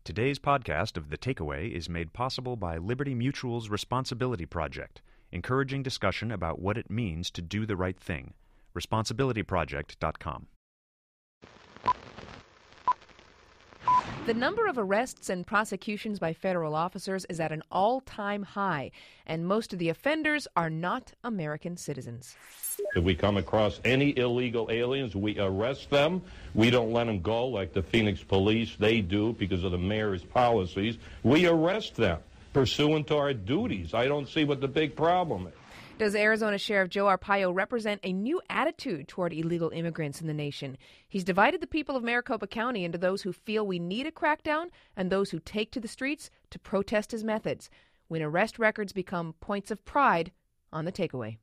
Today's podcast of The Takeaway is made possible by Liberty Mutual's Responsibility Project, encouraging discussion about what it means to do the right thing. Responsibilityproject.com. The number of arrests and prosecutions by federal officers is at an all-time high, and most of the offenders are not American citizens. If we come across any illegal aliens, we arrest them. We don't let them go like the Phoenix police. They do because of the mayor's policies. We arrest them pursuant to our duties. I don't see what the big problem is. Does Arizona Sheriff Joe Arpaio represent a new attitude toward illegal immigrants in the nation? He's divided the people of Maricopa County into those who feel we need a crackdown and those who take to the streets to protest his methods. When arrest records become points of pride, on The Takeaway.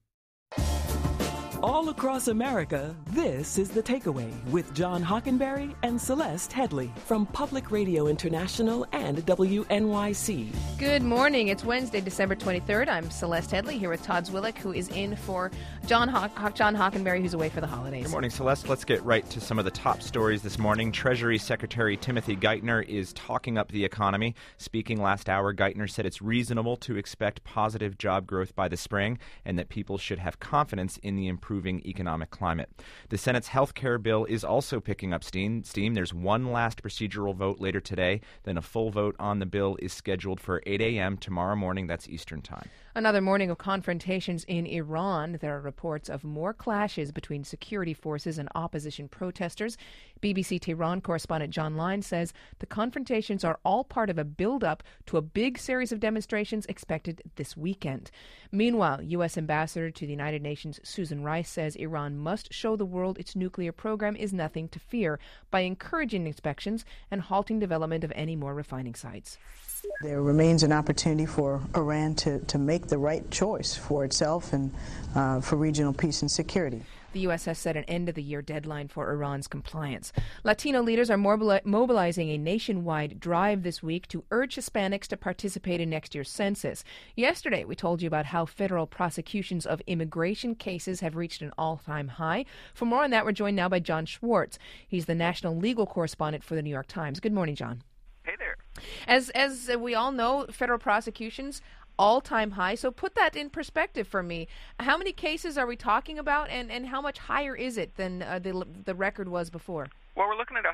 All across America, this is The Takeaway with John Hockenberry and Celeste Headley from Public Radio International and WNYC. Good morning. It's Wednesday, December 23rd. I'm Celeste Headley here with Todd Zwillick, who is in for John Hockenberry, who's away for the holidays. Good morning, Celeste. Let's get right to some of the top stories this morning. Treasury Secretary Timothy Geithner is talking up the economy. Speaking last hour, Geithner said it's reasonable to expect positive job growth by the spring and that people should have confidence in the improving economic climate. The Senate's health care bill is also picking up steam. There's one last procedural vote later today. Then a full vote on the bill is scheduled for 8 a.m. tomorrow morning. That's Eastern time. Another morning of confrontations in Iran. There are reports of more clashes between security forces and opposition protesters. BBC Tehran correspondent John Lyne says the confrontations are all part of a build-up to a big series of demonstrations expected this weekend. Meanwhile, U.S. Ambassador to the United Nations Susan Rice says Iran must show the world its nuclear program is nothing to fear by encouraging inspections and halting development of any more refining sites. There remains an opportunity for Iran to make the right choice for itself and for regional peace and security. The U.S. has set an end-of-the-year deadline for Iran's compliance. Latino leaders are mobilizing a nationwide drive this week to urge Hispanics to participate in next year's census. Yesterday, we told you about how federal prosecutions of immigration cases have reached an all-time high. For more on that, we're joined now by John Schwartz. He's the national legal correspondent for the New York Times. Good morning, John. Hey there. As we all know, federal prosecutions all-time high. So put that in perspective for me. How many cases are we talking about, and how much higher is it than the record was before? Well, we're looking at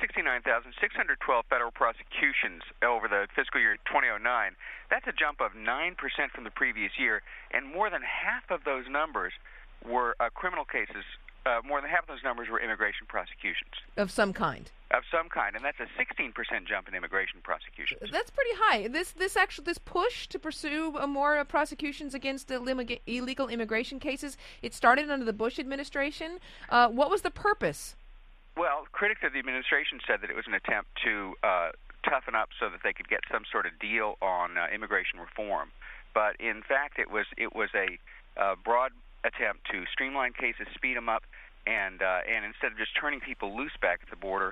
169,612 federal prosecutions over the fiscal year 2009. That's a jump of 9% from the previous year, and more than half of those numbers were criminal cases. More than half of those numbers were immigration prosecutions. Of some kind. Of some kind, and that's a 16% jump in immigration prosecutions. That's pretty high. This push to pursue more prosecutions against illegal immigration cases, it started under the Bush administration. What was the purpose? Well, critics of the administration said that it was an attempt to toughen up so that they could get some sort of deal on immigration reform. But in fact, it was a broad attempt to streamline cases, speed them up, and instead of just turning people loose back at the border,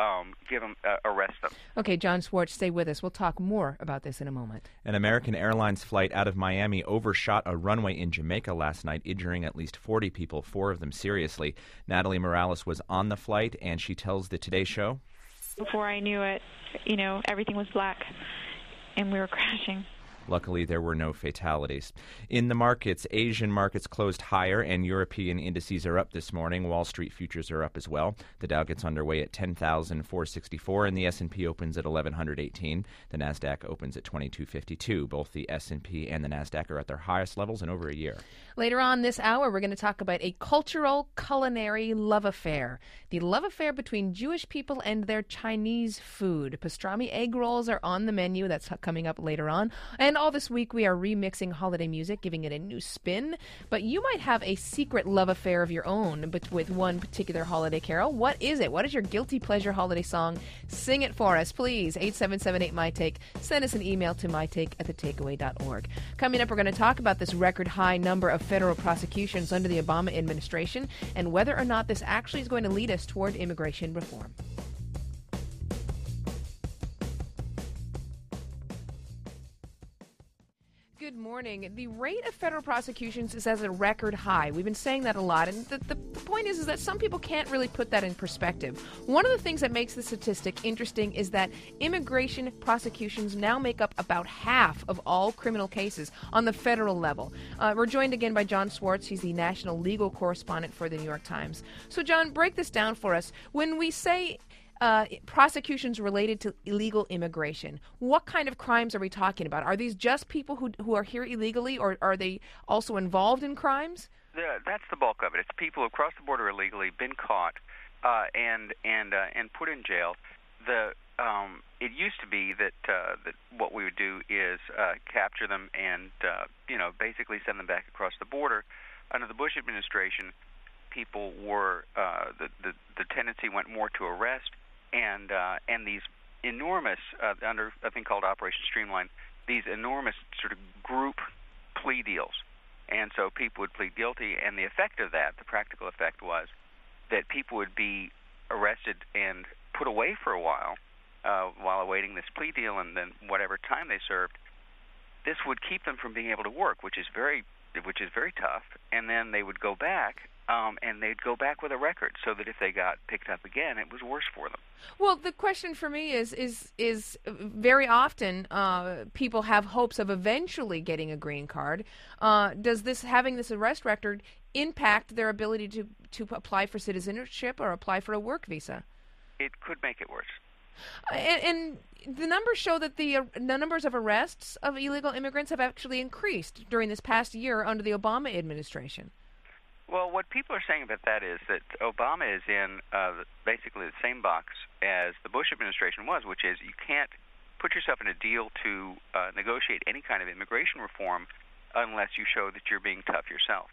arrest them. Okay, John Schwartz, stay with us. We'll talk more about this in a moment. An American Airlines flight out of Miami overshot a runway in Jamaica last night, injuring at least 40 people, 4 of them seriously. Natalie Morales was on the flight, and she tells the Today Show. Before I knew it, everything was black, and we were crashing. Luckily, there were no fatalities. In the markets, Asian markets closed higher and European indices are up this morning. Wall Street futures are up as well. The Dow gets underway at 10,464 and the S&P opens at 1,118. The Nasdaq opens at 2,252. Both the S&P and the Nasdaq are at their highest levels in over a year. Later on this hour, we're going to talk about a cultural culinary love affair. The love affair between Jewish people and their Chinese food. Pastrami egg rolls are on the menu. That's coming up later on. And all this week, we are remixing holiday music, giving it a new spin. But you might have a secret love affair of your own with one particular holiday carol. What is it? What is your guilty pleasure holiday song? Sing it for us, please. 877-8MyTake. Send us an email to mytake@thetakeaway.org. Coming up, we're going to talk about this record high number of federal prosecutions under the Obama administration and whether or not this actually is going to lead us toward immigration reform. Good morning. The rate of federal prosecutions is at a record high. We've been saying that a lot, and the point is that some people can't really put that in perspective. One of the things that makes the statistic interesting is that immigration prosecutions now make up about half of all criminal cases on the federal level. We're joined again by John Swartz. He's the national legal correspondent for the New York Times. So, John, break this down for us. When we say prosecutions related to illegal immigration, what kind of crimes are we talking about? Are these just people who are here illegally, or are they also involved in crimes? That's the bulk of it. It's people who have crossed the border illegally, been caught, and put in jail. It used to be that what we would do is capture them and basically send them back across the border. Under the Bush administration, people were the tendency went more to arrest. And these enormous, under a thing called Operation Streamline, these enormous sort of group plea deals. And so people would plead guilty, and the effect of that, the practical effect, was that people would be arrested and put away for a while awaiting this plea deal, and then whatever time they served, this would keep them from being able to work, which is very tough. And then they would go back. And they'd go back with a record, so that if they got picked up again, it was worse for them. Well, the question for me is very often people have hopes of eventually getting a green card. Does having this arrest record impact their ability to apply for citizenship or apply for a work visa? It could make it worse. And the numbers show that the numbers of arrests of illegal immigrants have actually increased during this past year under the Obama administration. Well, what people are saying about that is that Obama is in basically the same box as the Bush administration was, which is you can't put yourself in a deal to negotiate any kind of immigration reform unless you show that you're being tough yourself.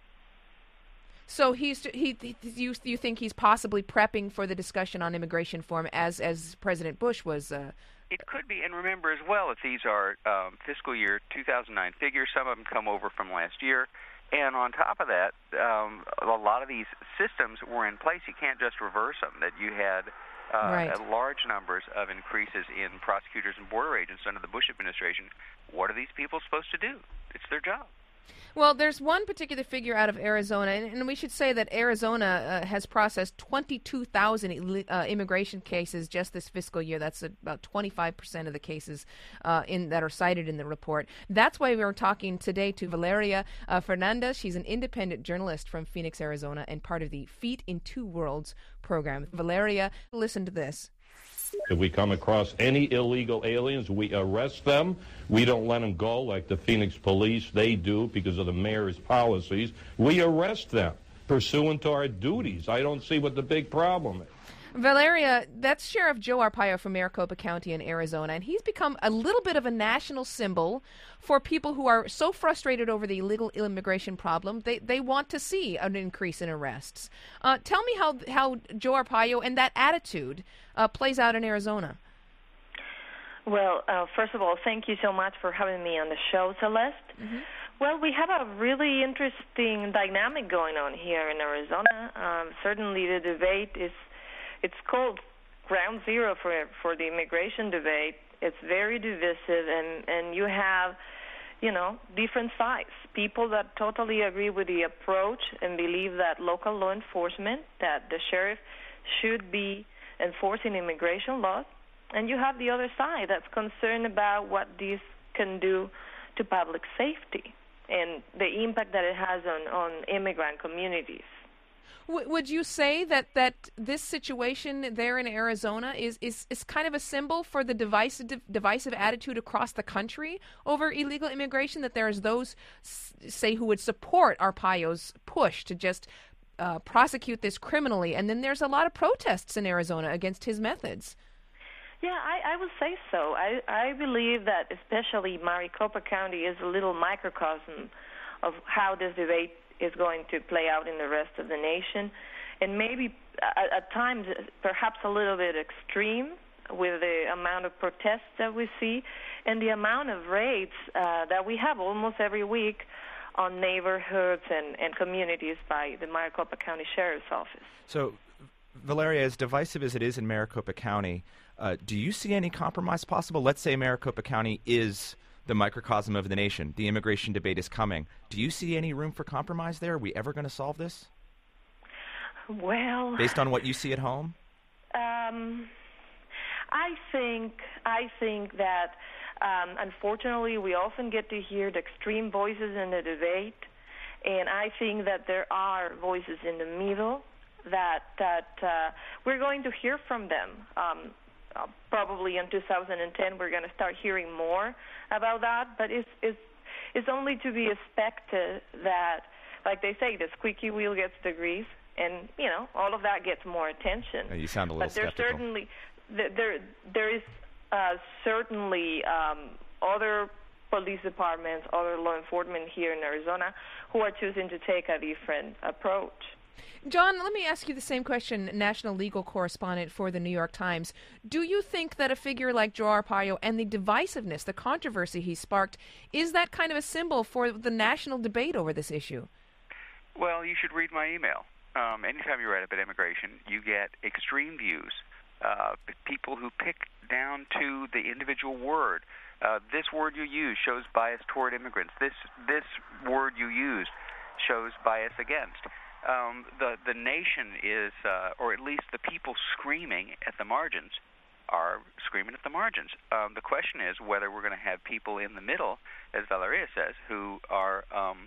So you think he's possibly prepping for the discussion on immigration reform as President Bush was? It could be, and remember as well that these are fiscal year 2009 figures. Some of them come over from last year. And on top of that, a lot of these systems were in place. You can't just reverse them. That you had large numbers of increases in prosecutors and border agents under the Bush administration. What are these people supposed to do? It's their job. Well, there's one particular figure out of Arizona, and we should say that Arizona has processed 22,000 immigration cases just this fiscal year. That's about 25% of the cases that are cited in the report. That's why we're talking today to Valeria Fernandez. She's an independent journalist from Phoenix, Arizona, and part of the Feet in Two Worlds program. Valeria, listen to this. If we come across any illegal aliens, we arrest them. We don't let them go like the Phoenix police. They do because of the mayor's policies. We arrest them pursuant to our duties. I don't see what the big problem is. Valeria, that's Sheriff Joe Arpaio from Maricopa County in Arizona, and he's become a little bit of a national symbol for people who are so frustrated over the illegal immigration problem. They want to see an increase in arrests. Tell me how Joe Arpaio and that attitude plays out in Arizona. Well, first of all, thank you so much for having me on the show, Celeste. Mm-hmm. Well, we have a really interesting dynamic going on here in Arizona. Certainly the debate it's called ground zero for the immigration debate. It's very divisive, and you have, different sides. People that totally agree with the approach and believe that local law enforcement, that the sheriff should be enforcing immigration laws. And you have the other side that's concerned about what this can do to public safety and the impact that it has on immigrant communities. Would you say that this situation there in Arizona is kind of a symbol for the divisive attitude across the country over illegal immigration, that there's those, say, who would support Arpaio's push to just prosecute this criminally, and then there's a lot of protests in Arizona against his methods? Yeah, I would say so. I believe that especially Maricopa County is a little microcosm of how this debate is going to play out in the rest of the nation, and maybe at times perhaps a little bit extreme with the amount of protests that we see and the amount of raids that we have almost every week on neighborhoods and communities by the Maricopa County Sheriff's Office. So, Valeria, as divisive as it is in Maricopa County, do you see any compromise possible? Let's say Maricopa County is the microcosm of the nation. The immigration debate is coming. Do you see any room for compromise there? Are we ever going to solve this? Well, based on what you see at home? I think that unfortunately we often get to hear the extreme voices in the debate, and I think that there are voices in the middle that we're going to hear from them. Probably in 2010 we're going to start hearing more about that, but it's only to be expected that, like they say, the squeaky wheel gets the grease, and all of that gets more attention. Oh, you sound a little skeptical. There is certainly other police departments, other law enforcement here in Arizona who are choosing to take a different approach. John, let me ask you the same question, national legal correspondent for the New York Times. Do you think that a figure like Joe Arpaio and the divisiveness, the controversy he sparked, is that kind of a symbol for the national debate over this issue? Well, you should read my email. Anytime you write about immigration, you get extreme views. People who pick down to the individual word. This word you use shows bias toward immigrants. This word you used shows bias against. The nation is, or at least the people screaming at the margins, are screaming at the margins. The question is whether we're going to have people in the middle, as Valeria says, who are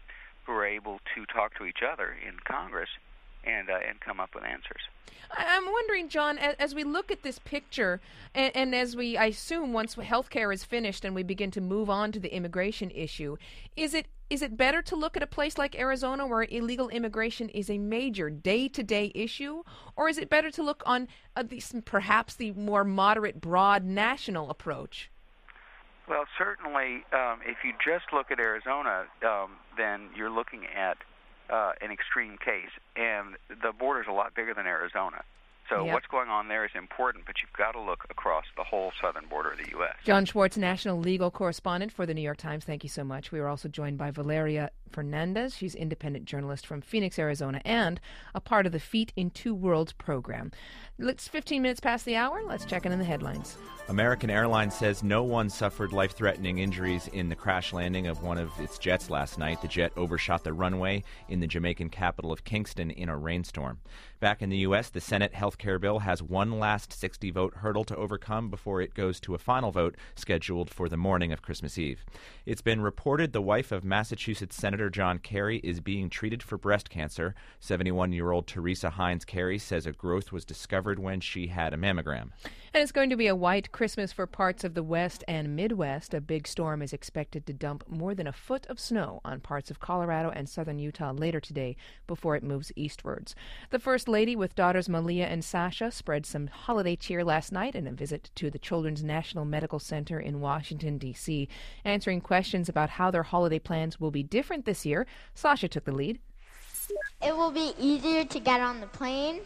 able to talk to each other in Congress and come up with answers. I'm wondering, John, as we look at this picture, and as I assume once healthcare is finished and we begin to move on to the immigration issue, is it better to look at a place like Arizona where illegal immigration is a major day-to-day issue, or is it better to look on perhaps the more moderate, broad national approach? Well, certainly, if you just look at Arizona, then you're looking at an extreme case, and the border's a lot bigger than Arizona. So what's going on there is important, but you've got to look across the whole southern border of the U.S. John Schwartz, national legal correspondent for the New York Times, thank you so much. We are also joined by Valeria Fernandez. She's independent journalist from Phoenix, Arizona, and a part of the Feet in Two Worlds program. It's 15 minutes past the hour. Let's check in the headlines. American Airlines says no one suffered life-threatening injuries in the crash landing of one of its jets last night. The jet overshot the runway in the Jamaican capital of Kingston in a rainstorm. Back in the U.S., the Senate health care bill has one last 60-vote hurdle to overcome before it goes to a final vote scheduled for the morning of Christmas Eve. It's been reported the wife of Massachusetts Senator John Kerry is being treated for breast cancer. 71-year-old Teresa Hines Kerry says a growth was discovered when she had a mammogram. And it's going to be a white Christmas for parts of the West and Midwest. A big storm is expected to dump more than a foot of snow on parts of Colorado and southern Utah later today before it moves eastwards. The First Lady, with daughters Malia and Sasha, spread some holiday cheer last night in a visit to the Children's National Medical Center in Washington, D.C. Answering questions about how their holiday plans will be different this year, Sasha took the lead. It will be easier to get on the plane.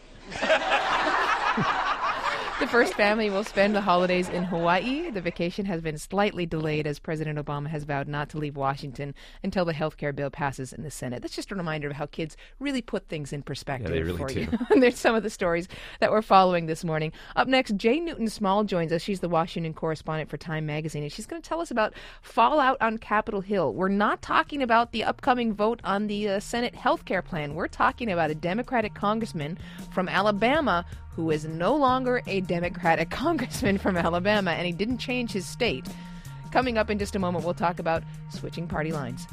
The first family will spend the holidays in Hawaii. The vacation has been slightly delayed as President Obama has vowed not to leave Washington until the health care bill passes in the Senate. That's just a reminder of how kids really put things in perspective they really for do. you. And there's some of the stories that we're following this morning. Up next, Jay Newton-Small joins us. She's the Washington correspondent for Time Magazine, and she's going to tell us about fallout on Capitol Hill. We're not talking about the upcoming vote on the Senate health care plan. We're talking about a Democratic congressman from Alabama who is no longer a Democratic congressman from Alabama, and he didn't change his state. Coming up in just a moment, we'll talk about switching party lines.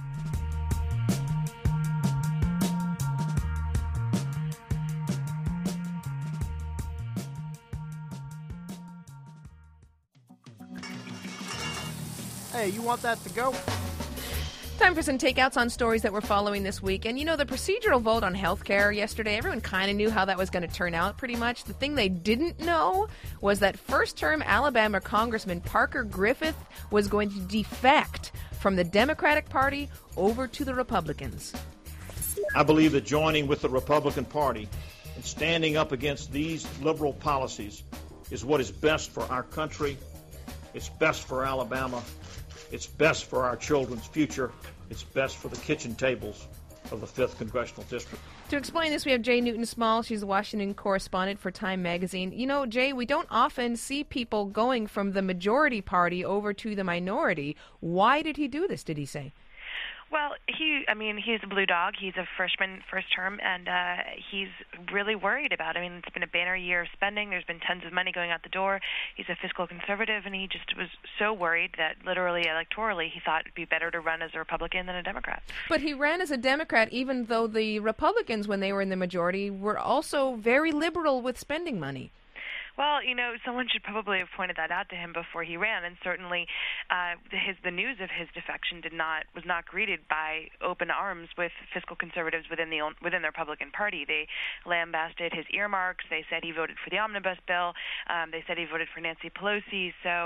Hey, you want that to go? Time for some takeouts on stories that we're following this week. And, the procedural vote on health care yesterday, everyone kind of knew how that was going to turn out pretty much. The thing they didn't know was that first-term Alabama Congressman Parker Griffith was going to defect from the Democratic Party over to the Republicans. I believe that joining with the Republican Party and standing up against these liberal policies is what is best for our country. It's best for Alabama. It's best for our children's future. It's best for the kitchen tables of the 5th Congressional District. To explain this, we have Jay Newton-Small. She's the Washington correspondent for Time Magazine. You know, Jay, we don't often see people going from the majority party over to the minority. Why did he do this, did he say? Well, he's a blue dog. He's a freshman first term, and he's really worried about it. I mean, it's been a banner year of spending. There's been tons of money going out the door. He's a fiscal conservative, and he just was so worried that literally electorally he thought it would be better to run as a Republican than a Democrat. But he ran as a Democrat even though the Republicans, when they were in the majority, were also very liberal with spending money. Well, you know, someone should probably have pointed that out to him before he ran, and certainly the news of his defection was not greeted by open arms with fiscal conservatives within the Republican Party. They lambasted his earmarks. They said he voted for the omnibus bill. They said he voted for Nancy Pelosi. So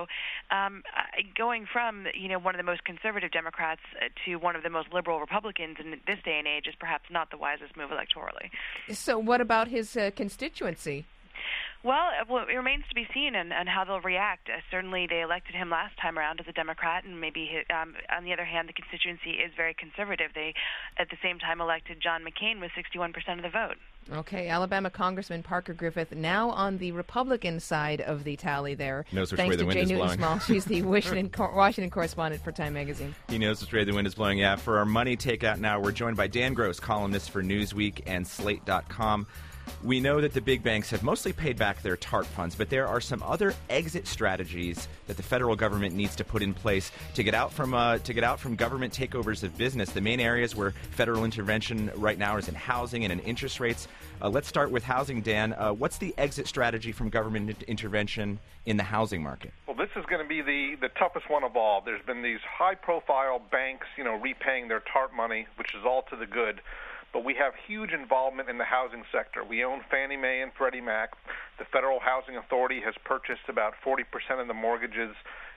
going from one of the most conservative Democrats to one of the most liberal Republicans in this day and age is perhaps not the wisest move electorally. So what about his constituency? Well, it remains to be seen and how they'll react. Certainly, they elected him last time around as a Democrat, and maybe, on the other hand, the constituency is very conservative. They, at the same time, elected John McCain with 61% of the vote. Okay, Alabama Congressman Parker Griffith now on the Republican side of the tally there. Knows which way the wind is blowing. Thanks to Jay Newton-Small. She's the Washington correspondent for Time Magazine. He knows which way the wind is blowing. Yeah, for our money takeout now, we're joined by Dan Gross, columnist for Newsweek and Slate.com. We know that the big banks have mostly paid back their TARP funds, but there are some other exit strategies that the federal government needs to put in place to get out from government takeovers of business. The main areas where federal intervention right now is in housing and in interest rates. Let's start with housing, Dan. What's the exit strategy from government intervention in the housing market? Well, this is going to be the toughest one of all. There's been these high-profile banks, repaying their TARP money, which is all to the good. But we have huge involvement in the housing sector. We own Fannie Mae and Freddie Mac. The Federal Housing Authority has purchased about 40% of the mortgages,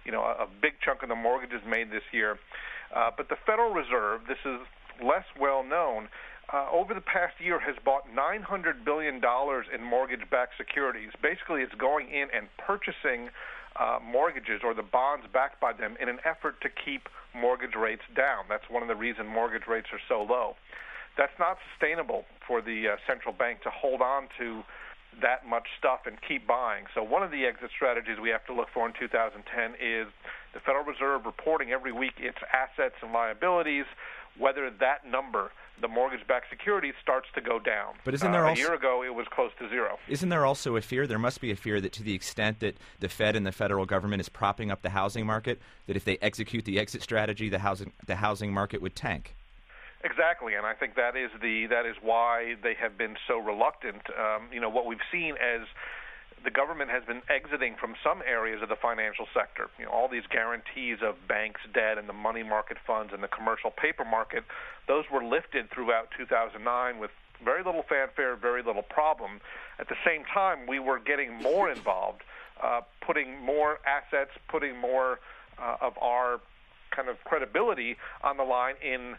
a big chunk of the mortgages made this year. But the Federal Reserve, this is less well known, over the past year has bought $900 billion in mortgage-backed securities. Basically, it's going in and purchasing mortgages or the bonds backed by them in an effort to keep mortgage rates down. That's one of the reasons mortgage rates are so low. That's not sustainable for the central bank to hold on to that much stuff and keep buying. So one of the exit strategies we have to look for in 2010 is the Federal Reserve reporting every week its assets and liabilities, whether that number, the mortgage-backed securities, starts to go down. But isn't there a year ago it was close to zero. Isn't there also a fear? There must be a fear that to the extent that the Fed and the federal government is propping up the housing market, that if they execute the exit strategy, the housing market would tank. Exactly, and I think that is why they have been so reluctant. What we've seen as the government has been exiting from some areas of the financial sector. All these guarantees of banks' debt and the money market funds and the commercial paper market, those were lifted throughout 2009 with very little fanfare, very little problem. At the same time, we were getting more involved, putting more assets, putting more of our kind of credibility on the line in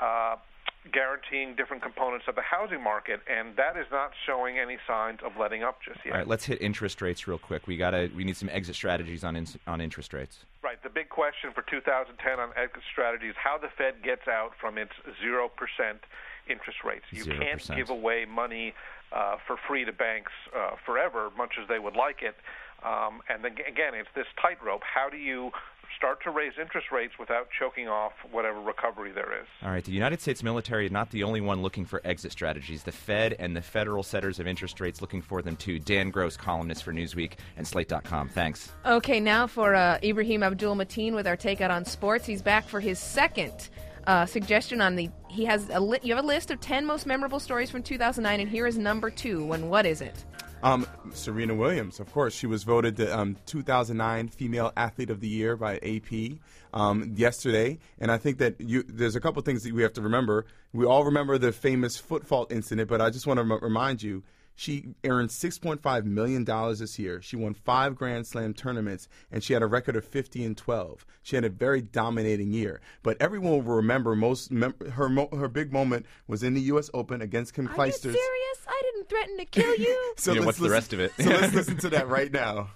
guaranteeing different components of the housing market, and that is not showing any signs of letting up just yet. All right, let's hit interest rates real quick. We need some exit strategies on interest rates. Right. The big question for 2010 on exit strategy is how the Fed gets out from its 0% interest rates. You 0%. Can't give away money for free to banks forever, much as they would like it. And then, again, it's this tightrope. How do you start to raise interest rates without choking off whatever recovery there is? All right. The United States military is not the only one looking for exit strategies. The Fed and the federal setters of interest rates looking for them, too. Dan Gross, columnist for Newsweek and Slate.com. Thanks. Okay, now for Ibrahim Abdul-Mateen with our takeout on sports. He's back for his second suggestion on the. You have a list of 10 most memorable stories from 2009, and here is number 2. And what is it? Serena Williams, of course. She was voted the 2009 Female Athlete of the Year by AP yesterday. And I think that there's a couple things that we have to remember. We all remember the famous foot fault incident, but I just want to remind you, she earned $6.5 million this year. She won 5 Grand Slam tournaments, and she had a record of 50-12. She had a very dominating year. But everyone will remember her big moment was in the U.S. Open against Kim Clijsters. Are you serious? I didn't threaten to kill you. So what's the rest of it? So let's listen to that right now.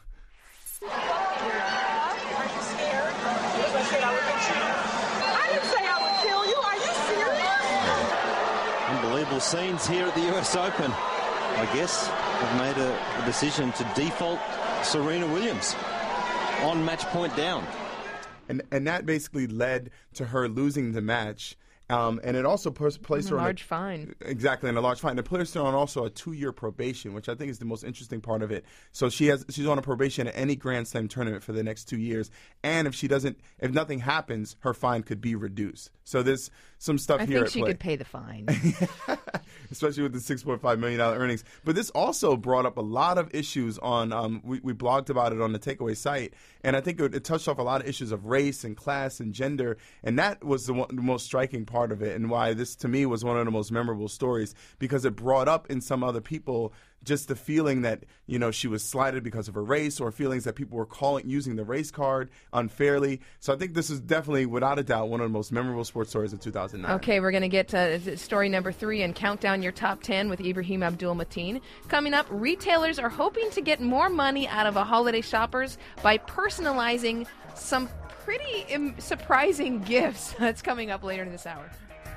unbelievable scenes here at the US Open. I guess have made a decision to default Serena Williams on match point down. And that basically led to her losing the match. And it also placed her on a large fine. Exactly, and a large fine. It placed her on also a 2-year probation, which I think is the most interesting part of it. So she's on a probation at any Grand Slam tournament for the next 2 years. And if nothing happens, her fine could be reduced. So there's some stuff here at play. I think she could pay the fine. Especially with the $6.5 million earnings. But this also brought up a lot of issues on, we blogged about it on the Takeaway site, and I think it touched off a lot of issues of race and class and gender, and that was the most striking part of it, and why this, to me, was one of the most memorable stories, because it brought up in some other people just the feeling that, she was slighted because of her race, or feelings that people were using the race card unfairly. So I think this is definitely, without a doubt, one of the most memorable sports stories of 2009. Okay, we're going to get to story number 3 and count down your top 10 with Ibrahim Abdul-Mateen. Coming up, retailers are hoping to get more money out of holiday shoppers by personalizing some pretty surprising gifts. That's coming up later in this hour.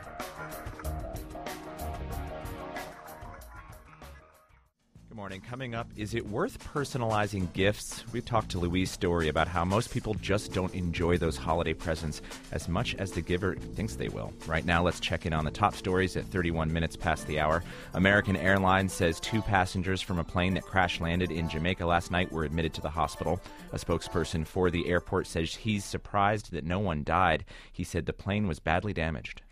Good morning. Coming up, is it worth personalizing gifts? We've talked to Louise Story about how most people just don't enjoy those holiday presents as much as the giver thinks they will. Right now, let's check in on the top stories at 31 minutes past the hour. American Airlines says 2 passengers from a plane that crash-landed in Jamaica last night were admitted to the hospital. A spokesperson for the airport says he's surprised that no one died. He said the plane was badly damaged.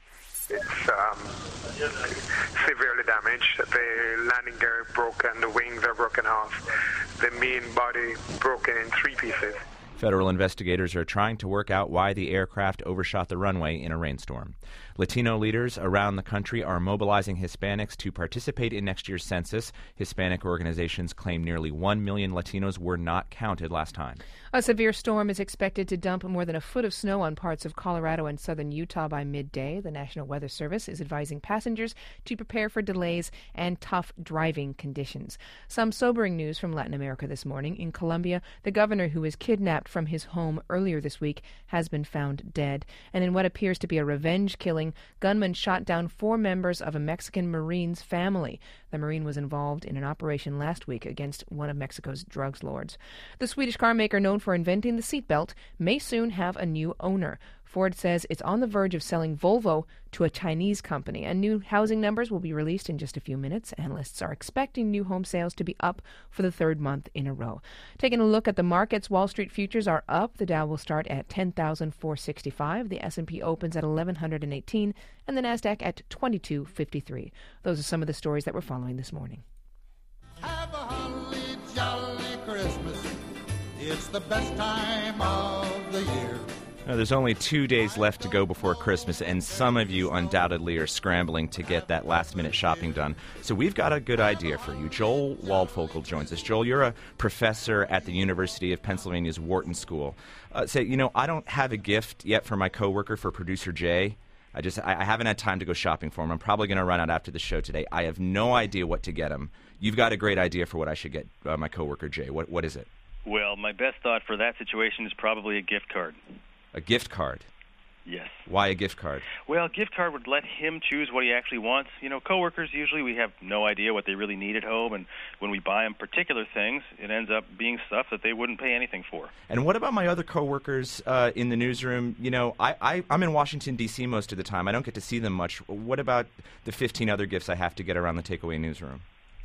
It's severely damaged. The landing gear broken, the wings are broken off, the main body broken in 3 pieces. Federal investigators are trying to work out why the aircraft overshot the runway in a rainstorm. Latino leaders around the country are mobilizing Hispanics to participate in next year's census. Hispanic organizations claim nearly 1 million Latinos were not counted last time. A severe storm is expected to dump more than a foot of snow on parts of Colorado and southern Utah by midday. The National Weather Service is advising passengers to prepare for delays and tough driving conditions. Some sobering news from Latin America this morning. In Colombia, the governor who was kidnapped from his home earlier this week has been found dead. And in what appears to be a revenge killing, gunmen shot down 4 members of a Mexican Marine's family. The Marine was involved in an operation last week against one of Mexico's drug lords. The Swedish car maker known for inventing the seatbelt may soon have a new owner. Ford says it's on the verge of selling Volvo to a Chinese company, and new housing numbers will be released in just a few minutes. Analysts are expecting new home sales to be up for the 3rd month in a row. Taking a look at the markets, Wall Street futures are up. The Dow will start at 10,465. The S&P opens at 1,118, and the Nasdaq at 2253. Those are some of the stories that we're following this morning. Have a holly jolly Christmas. It's the best time of the year. Now, there's only 2 days left to go before Christmas, and some of you undoubtedly are scrambling to get that last-minute shopping done. So we've got a good idea for you. Joel Waldfogel joins us. Joel, you're a professor at the University of Pennsylvania's Wharton School. I don't have a gift yet for my coworker, for producer Jay. I haven't had time to go shopping for him. I'm probably going to run out after the show today. I have no idea what to get him. You've got a great idea for what I should get my coworker Jay. What is it? Well, my best thought for that situation is probably a gift card. A gift card? Yes. Why a gift card? Well, a gift card would let him choose what he actually wants. Coworkers, usually we have no idea what they really need at home, and when we buy them particular things, it ends up being stuff that they wouldn't pay anything for. And what about my other coworkers in the newsroom? I'm in Washington, D.C. most of the time. I don't get to see them much. What about the 15 other gifts I have to get around the Takeaway newsroom?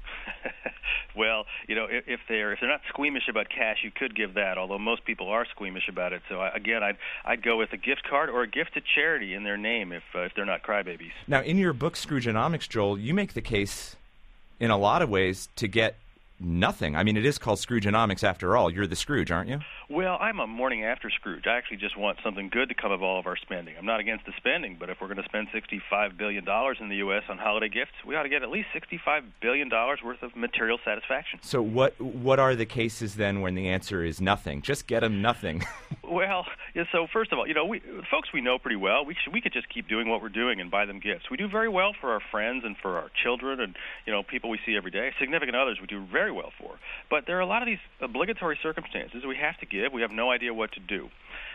Well, if they're not squeamish about cash, you could give that, although most people are squeamish about it. So, I'd go with a gift card or a gift to charity in their name if they're not crybabies. Now, in your book, Scroogeonomics, Joel, you make the case in a lot of ways to get nothing. I mean, it is called Scroogeonomics after all. You're the Scrooge, aren't you? Well, I'm a morning after Scrooge. I actually just want something good to come of all of our spending. I'm not against the spending, but if we're going to spend $65 billion in the U.S. on holiday gifts, we ought to get at least $65 billion worth of material satisfaction. So what are the cases then when the answer is nothing? Just get them nothing. Well, so first of all, folks we know pretty well, we could just keep doing what we're doing and buy them gifts. We do very well for our friends and for our children and, people we see every day. Significant others we do very well for. But there are a lot of these obligatory circumstances we have to give. We have no idea what to do.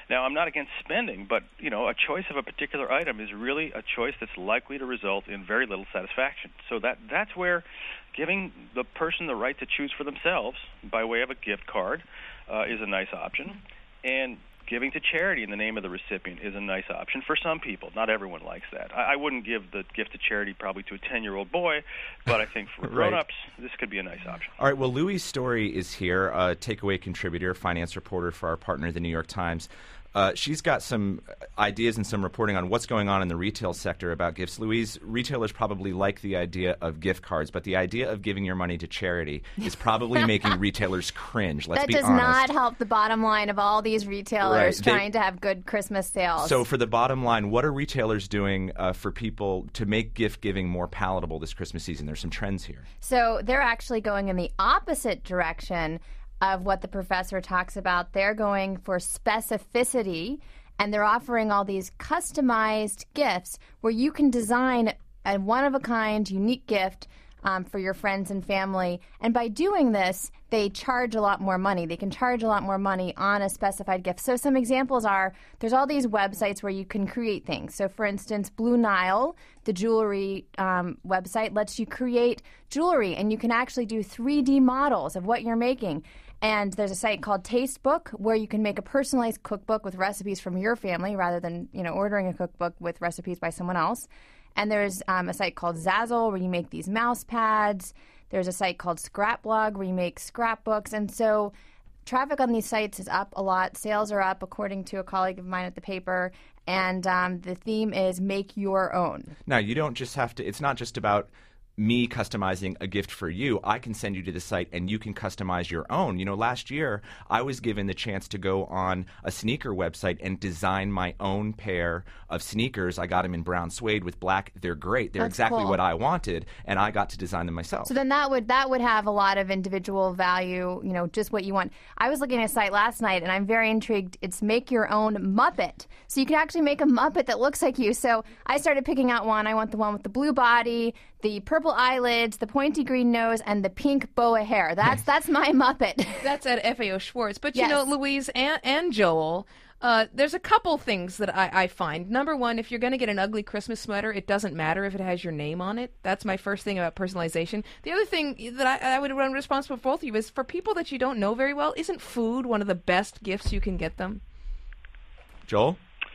Now, I'm not against spending, but, a choice of a particular item is really a choice that's likely to result in very little satisfaction. So that's where giving the person the right to choose for themselves by way of a gift card is a nice option. And giving to charity in the name of the recipient is a nice option for some people. Not everyone likes that. I wouldn't give the gift to charity probably to a 10-year-old boy, but I think for grown-ups, this could be a nice option. All right, well, Louise Story is here, a takeaway contributor, finance reporter for our partner, the New York Times. She's got some ideas and some reporting on what's going on in the retail sector about gifts. Louise, retailers probably like the idea of gift cards, but the idea of giving your money to charity is probably making retailers cringe. Let's be honest. That does not help the bottom line of all these retailers trying to have good Christmas sales. So for the bottom line, what are retailers doing for people to make gift giving more palatable this Christmas season? There's some trends here. So they're actually going in the opposite direction of what the professor talks about. They're going for specificity, and they're offering all these customized gifts where you can design a one-of-a-kind, unique gift for your friends and family. And by doing this, they charge a lot more money. They can charge a lot more money on a specified gift. So some examples are, there's all these websites where you can create things. So for instance, Blue Nile, the jewelry website, lets you create jewelry, and you can actually do 3D models of what you're making. And there's a site called Tastebook where you can make a personalized cookbook with recipes from your family rather than, ordering a cookbook with recipes by someone else. And there's a site called Zazzle where you make these mouse pads. There's a site called Scrapblog where you make scrapbooks. And so traffic on these sites is up a lot. Sales are up, according to a colleague of mine at the paper. And the theme is make your own. Now, you don't just have to – it's not just about – me customizing a gift for you. I can send you to the site and you can customize your own. Last year I was given the chance to go on a sneaker website and design my own pair of sneakers. I got them in brown suede with black. They're great. They're exactly what I wanted, and I got to design them myself. So then that would have a lot of individual value, just what you want. I was looking at a site last night and I'm very intrigued. It's make your own Muppet. So you can actually make a Muppet that looks like you. So I started picking out one. I want the one with the blue body, the purple eyelids, the pointy green nose, and the pink boa hair. That's my Muppet. That's at FAO Schwartz. But, yes. Louise and Joel, there's a couple things that I find. Number one, if you're going to get an ugly Christmas sweater, it doesn't matter if it has your name on it. That's my first thing about personalization. The other thing that I would run responsible for both of you is for people that you don't know very well, isn't food one of the best gifts you can get them? Joel?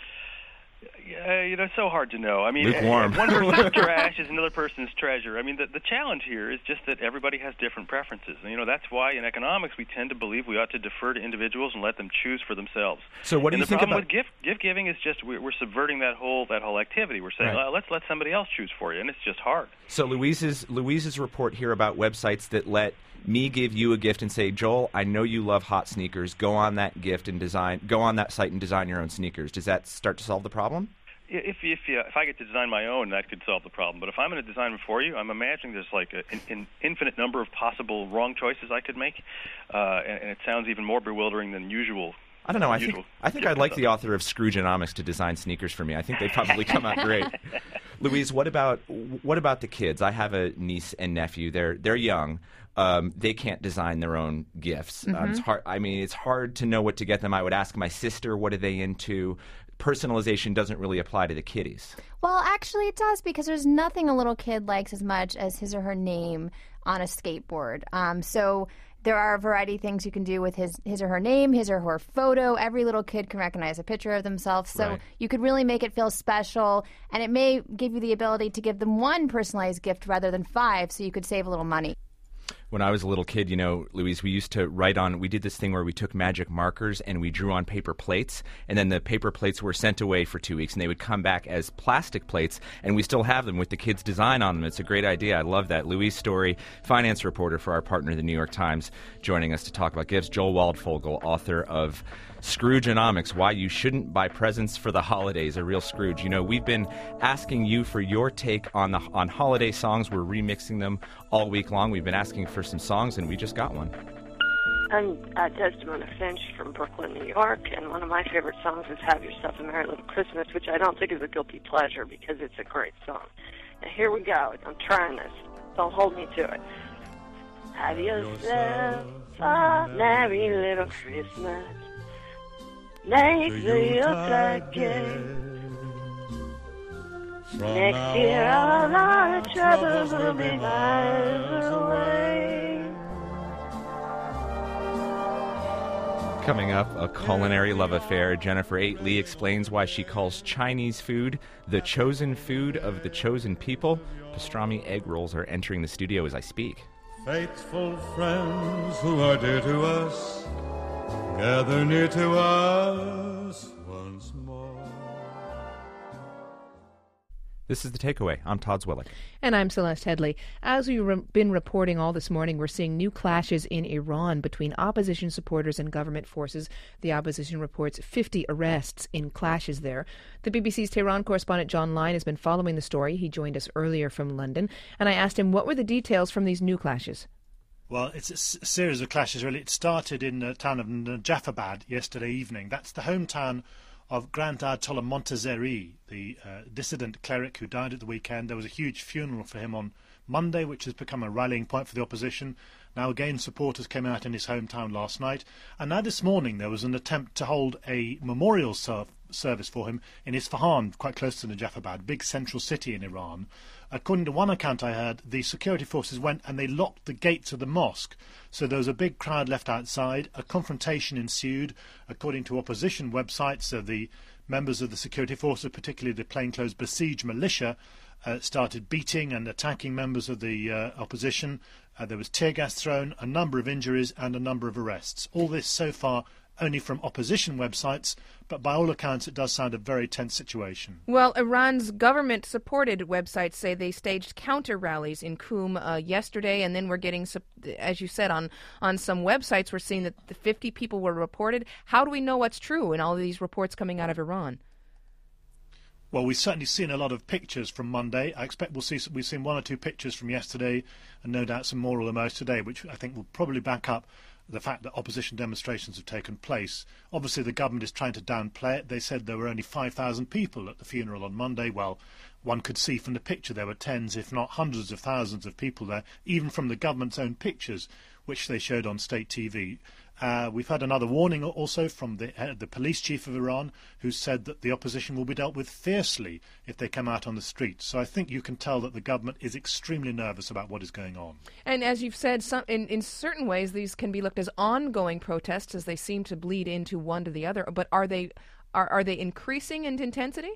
It's so hard to know. I mean, lukewarm. One person's trash is another person's treasure. I mean, the challenge here is just that everybody has different preferences. And, that's why in economics we tend to believe we ought to defer to individuals and let them choose for themselves. So what do you think about... the problem with gift giving is just we're subverting that whole activity. We're saying, let's let somebody else choose for you, and it's just hard. So Louise's report here about websites that let me give you a gift and say, Joel, I know you love hot sneakers. Go on that site and design your own sneakers. Does that start to solve the problem? If I get to design my own, that could solve the problem. But if I'm going to design them for you, I'm imagining there's like an infinite number of possible wrong choices I could make, and it sounds even more bewildering than usual. I don't know. I think I'd like the author of Scroogeonomics to design sneakers for me. I think they'd probably come out great. Louise, what about the kids? I have a niece and nephew. They're young. They can't design their own gifts. Mm-hmm. It's hard. I mean, it's hard to know what to get them. I would ask my sister, what are they into? Personalization doesn't really apply to the kiddies. Well, actually it does, because there's nothing a little kid likes as much as his or her name on a skateboard. So there are a variety of things you can do with his or her name, his or her photo. Every little kid can recognize a picture of themselves. So you could really make it feel special, and it may give you the ability to give them one personalized gift rather than 5, so you could save a little money. When I was a little kid, Louise, we used to we did this thing where we took magic markers and we drew on paper plates, and then the paper plates were sent away for 2 weeks, and they would come back as plastic plates, and we still have them with the kids' design on them. It's a great idea. I love that. Louise Story, finance reporter for our partner, the New York Times, joining us to talk about gifts. Joel Waldfogel, author of Scroogeonomics, Why You Shouldn't Buy Presents for the Holidays, a real Scrooge. We've been asking you for your take on holiday songs. We're remixing them all week long. We've been asking for some songs, and we just got one. I'm Desdemona Finch from Brooklyn, New York, and one of my favorite songs is Have Yourself a Merry Little Christmas, which I don't think is a guilty pleasure because it's a great song. Now here we go. I'm trying this. Don't hold me to it. Have yourself a merry little Christmas. Next year a lot of trouble will be miles away. Coming up, a culinary love affair. Jennifer Aitley explains why she calls Chinese food the chosen food of the chosen people. Pastrami egg rolls are entering the studio as I speak. Faithful friends who are dear to us, gather near to us once more. This is The Takeaway. I'm Todd Zwillich. And I'm Celeste Headley. As we've been reporting all this morning, we're seeing new clashes in Iran between opposition supporters and government forces. The opposition reports 50 arrests in clashes there. The BBC's Tehran correspondent John Lyon has been following the story. He joined us earlier from London, and I asked him what were the details from these new clashes. Well, it's a series of clashes, really. It started in the town of Najafabad yesterday evening. That's the hometown of Grand Ayatollah Montazeri, the dissident cleric who died at the weekend. There was a huge funeral for him on Monday, which has become a rallying point for the opposition. Now again, supporters came out in his hometown last night. And now this morning there was an attempt to hold a memorial service for him in Isfahan, quite close to Najafabad, big central city in Iran. According to one account I heard, the security forces went and they locked the gates of the mosque. So there was a big crowd left outside. A confrontation ensued. According to opposition websites, the members of the security forces, particularly the plainclothes Basij militia, started beating and attacking members of the opposition. There was tear gas thrown, a number of injuries and a number of arrests. All this so far only from opposition websites, but by all accounts it does sound a very tense situation. Well, Iran's government-supported websites say they staged counter-rallies in Qum yesterday, and then we're getting, as you said, on some websites we're seeing that the 50 people were reported. How do we know what's true in all of these reports coming out of Iran? Well, we've certainly seen a lot of pictures from Monday. I expect we've seen one or two pictures from yesterday, and no doubt some more or the most today, which I think will probably back up the fact that opposition demonstrations have taken place. Obviously, the government is trying to downplay it. They said there were only 5,000 people at the funeral on Monday. Well, one could see from the picture there were tens, if not hundreds of thousands of people there, even from the government's own pictures, which they showed on state TV. We've had another warning also from the police chief of Iran, who said that the opposition will be dealt with fiercely if they come out on the streets. So I think you can tell that the government is extremely nervous about what is going on. And as you've said, in certain ways these can be looked as ongoing protests as they seem to bleed into one to the other. But are they increasing in intensity?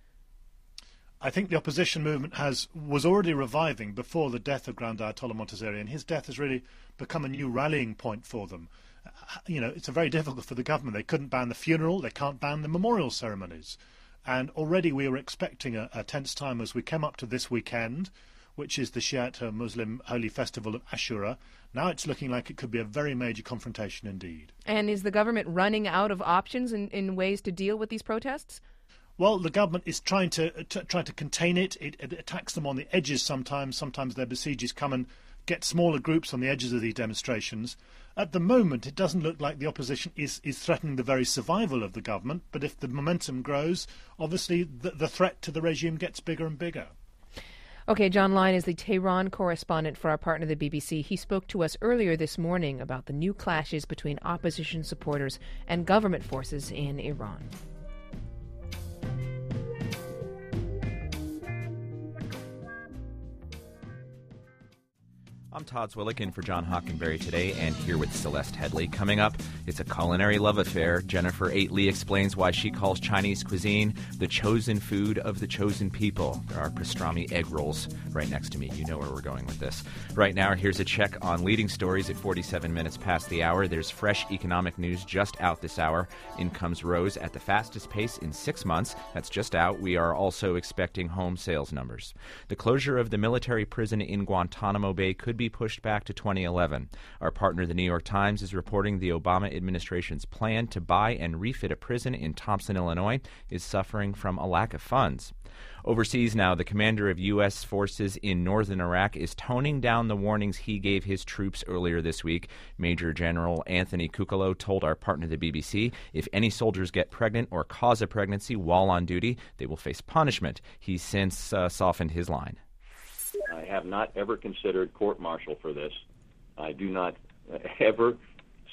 I think the opposition movement was already reviving before the death of Grand Ayatollah Montazeri, and his death has really become a new rallying point for them. It's very difficult for the government. They couldn't ban the funeral. They can't ban the memorial ceremonies. And already we were expecting a tense time as we came up to this weekend, which is the Shiite Muslim holy festival of Ashura. Now it's looking like it could be a very major confrontation indeed. And is the government running out of options in ways to deal with these protests? Well, the government is trying to contain it. It attacks them on the edges sometimes. Sometimes their besiegers come and get smaller groups on the edges of these demonstrations. At the moment, it doesn't look like the opposition is threatening the very survival of the government. But if the momentum grows, obviously the threat to the regime gets bigger and bigger. Okay, John Lyon is the Tehran correspondent for our partner, the BBC. He spoke to us earlier this morning about the new clashes between opposition supporters and government forces in Iran. I'm Todd Zwillich in for John Hockenberry today, and here with Celeste Headley. Coming up, it's a culinary love affair. Jennifer Aitley explains why she calls Chinese cuisine the chosen food of the chosen people. There are pastrami egg rolls right next to me. You know where we're going with this. Right now, here's a check on leading stories at 47 minutes past the hour. There's fresh economic news just out this hour. Incomes rose at the fastest pace in 6 months. That's just out. We are also expecting home sales numbers. The closure of the military prison in Guantanamo Bay could be pushed back to 2011. Our partner, the New York Times, is reporting the Obama administration's plan to buy and refit a prison in Thompson, Illinois, is suffering from a lack of funds. Overseas now, the commander of U.S. forces in northern Iraq is toning down the warnings he gave his troops earlier this week. Major General Anthony Cucolo told our partner, the BBC, if any soldiers get pregnant or cause a pregnancy while on duty, they will face punishment. He's since softened his line. I have not ever considered court-martial for this. I do not ever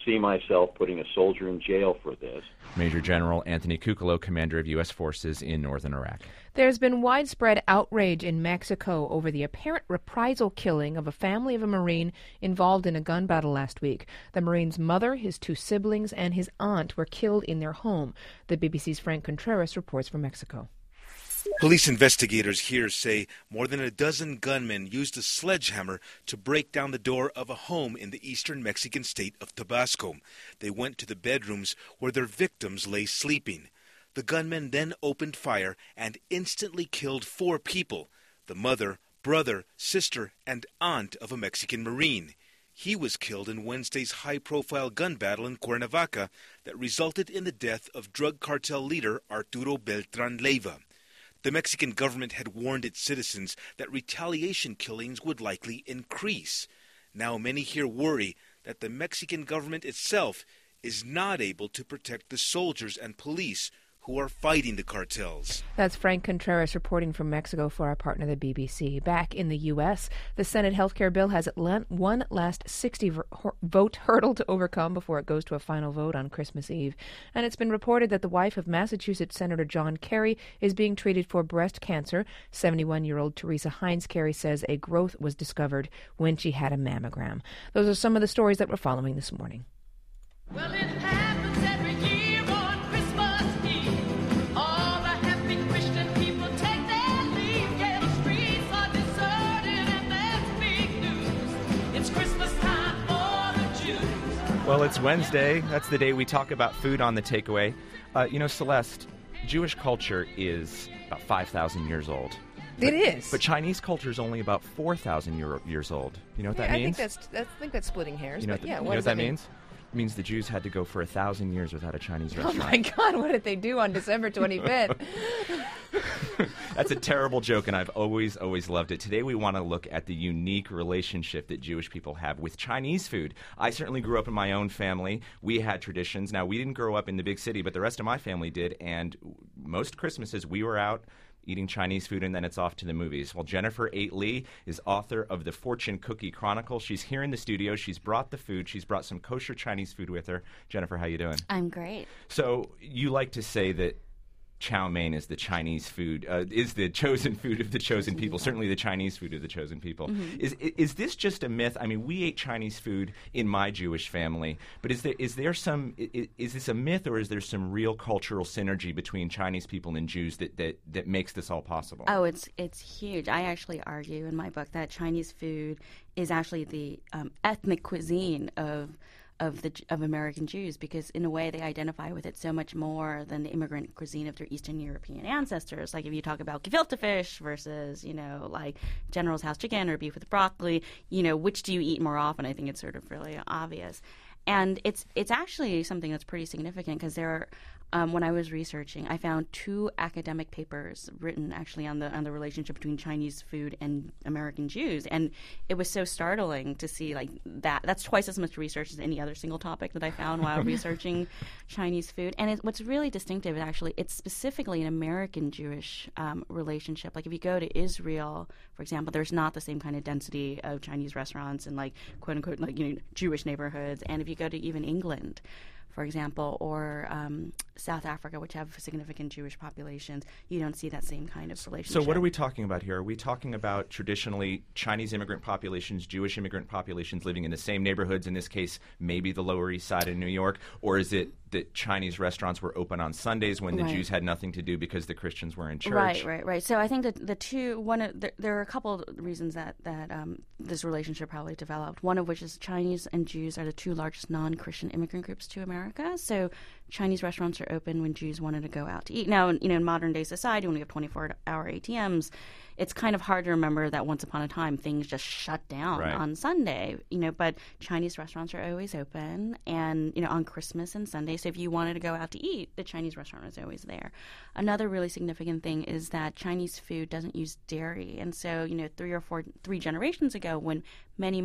see myself putting a soldier in jail for this. Major General Anthony Cucolo, commander of U.S. forces in northern Iraq. There's been widespread outrage in Mexico over the apparent reprisal killing of a family of a Marine involved in a gun battle last week. The Marine's mother, his 2 siblings, and his aunt were killed in their home. The BBC's Frank Contreras reports from Mexico. Police investigators here say more than a dozen gunmen used a sledgehammer to break down the door of a home in the eastern Mexican state of Tabasco. They went to the bedrooms where their victims lay sleeping. The gunmen then opened fire and instantly killed 4 people: the mother, brother, sister, and aunt of a Mexican Marine. He was killed in Wednesday's high-profile gun battle in Cuernavaca that resulted in the death of drug cartel leader Arturo Beltran Leiva. The Mexican government had warned its citizens that retaliation killings would likely increase. Now many here worry that the Mexican government itself is not able to protect the soldiers and police who are fighting the cartels. That's Frank Contreras reporting from Mexico for our partner, the BBC. Back in the U.S., the Senate health care bill has one last 60-vote hurdle to overcome before it goes to a final vote on Christmas Eve. And it's been reported that the wife of Massachusetts Senator John Kerry is being treated for breast cancer. 71-year-old Teresa Heinz Kerry says a growth was discovered when she had a mammogram. Those are some of the stories that we're following this morning. Well, it happens every year on Christmas Eve. All the happy Christian people take their leave. Yeah, the streets are deserted and there's big news. It's Christmas time for the Jews. Well, it's Wednesday. That's the day we talk about food on the takeaway. Celeste, Jewish culture is about 5,000 years old. It is. But Chinese culture is only about 4,000 years old. You know what that means? I think that's splitting hairs. You know what that means? It means the Jews had to go for 1,000 years without a Chinese restaurant. Oh my God, what did they do on December 25th? That's a terrible joke, and I've always loved it. Today we want to look at the unique relationship that Jewish people have with Chinese food. I certainly grew up in my own family. We had traditions. Now, we didn't grow up in the big city, but the rest of my family did, and most Christmases we were out eating Chinese food, and then it's off to the movies. Well, Jennifer Eight Lee is author of the Fortune Cookie Chronicle. She's here in the studio. She's brought the food. She's brought some kosher Chinese food with her. Jennifer, how you doing? I'm great. So you like to say that chow mein is the Chinese food, is the chosen food of the chosen people, certainly the Chinese food of the chosen people. Mm-hmm. Is this just a myth? I mean, we ate Chinese food in my Jewish family, but is this a myth, or is there some real cultural synergy between Chinese people and Jews that makes this all possible? Oh, it's huge. I actually argue in my book that Chinese food is actually the ethnic cuisine of American Jews, because in a way they identify with it so much more than the immigrant cuisine of their Eastern European ancestors. Like if you talk about gefilte fish versus, like General's House chicken or beef with broccoli, which do you eat more often? I think it's sort of really obvious. And it's actually something that's pretty significant, because there are, when I was researching, I found 2 academic papers written actually on the relationship between Chinese food and American Jews, and it was so startling to see like that. That's twice as much research as any other single topic that I found while researching Chinese food. And what's really distinctive is actually it's specifically an American Jewish relationship. Like if you go to Israel, for example, there's not the same kind of density of Chinese restaurants in like quote unquote Jewish neighborhoods, and if you go to even England, for example, or South Africa, which have significant Jewish populations, you don't see that same kind of relationship. So what are we talking about here? Are we talking about traditionally Chinese immigrant populations, Jewish immigrant populations living in the same neighborhoods, in this case maybe the Lower East Side of New York, or is it that Chinese restaurants were open on Sundays when the Jews had nothing to do because the Christians were in church? Right. So I think that there are a couple of reasons that this relationship probably developed. One of which is Chinese and Jews are the 2 largest non-Christian immigrant groups to America. So Chinese restaurants are open when Jews wanted to go out to eat. Now, in modern day society, when we have 24-hour ATMs, it's kind of hard to remember that once upon a time things just shut down on Sunday, but Chinese restaurants are always open, and, on Christmas and Sunday. So if you wanted to go out to eat, the Chinese restaurant was always there. Another really significant thing is that Chinese food doesn't use dairy. And so, 3 generations ago, when many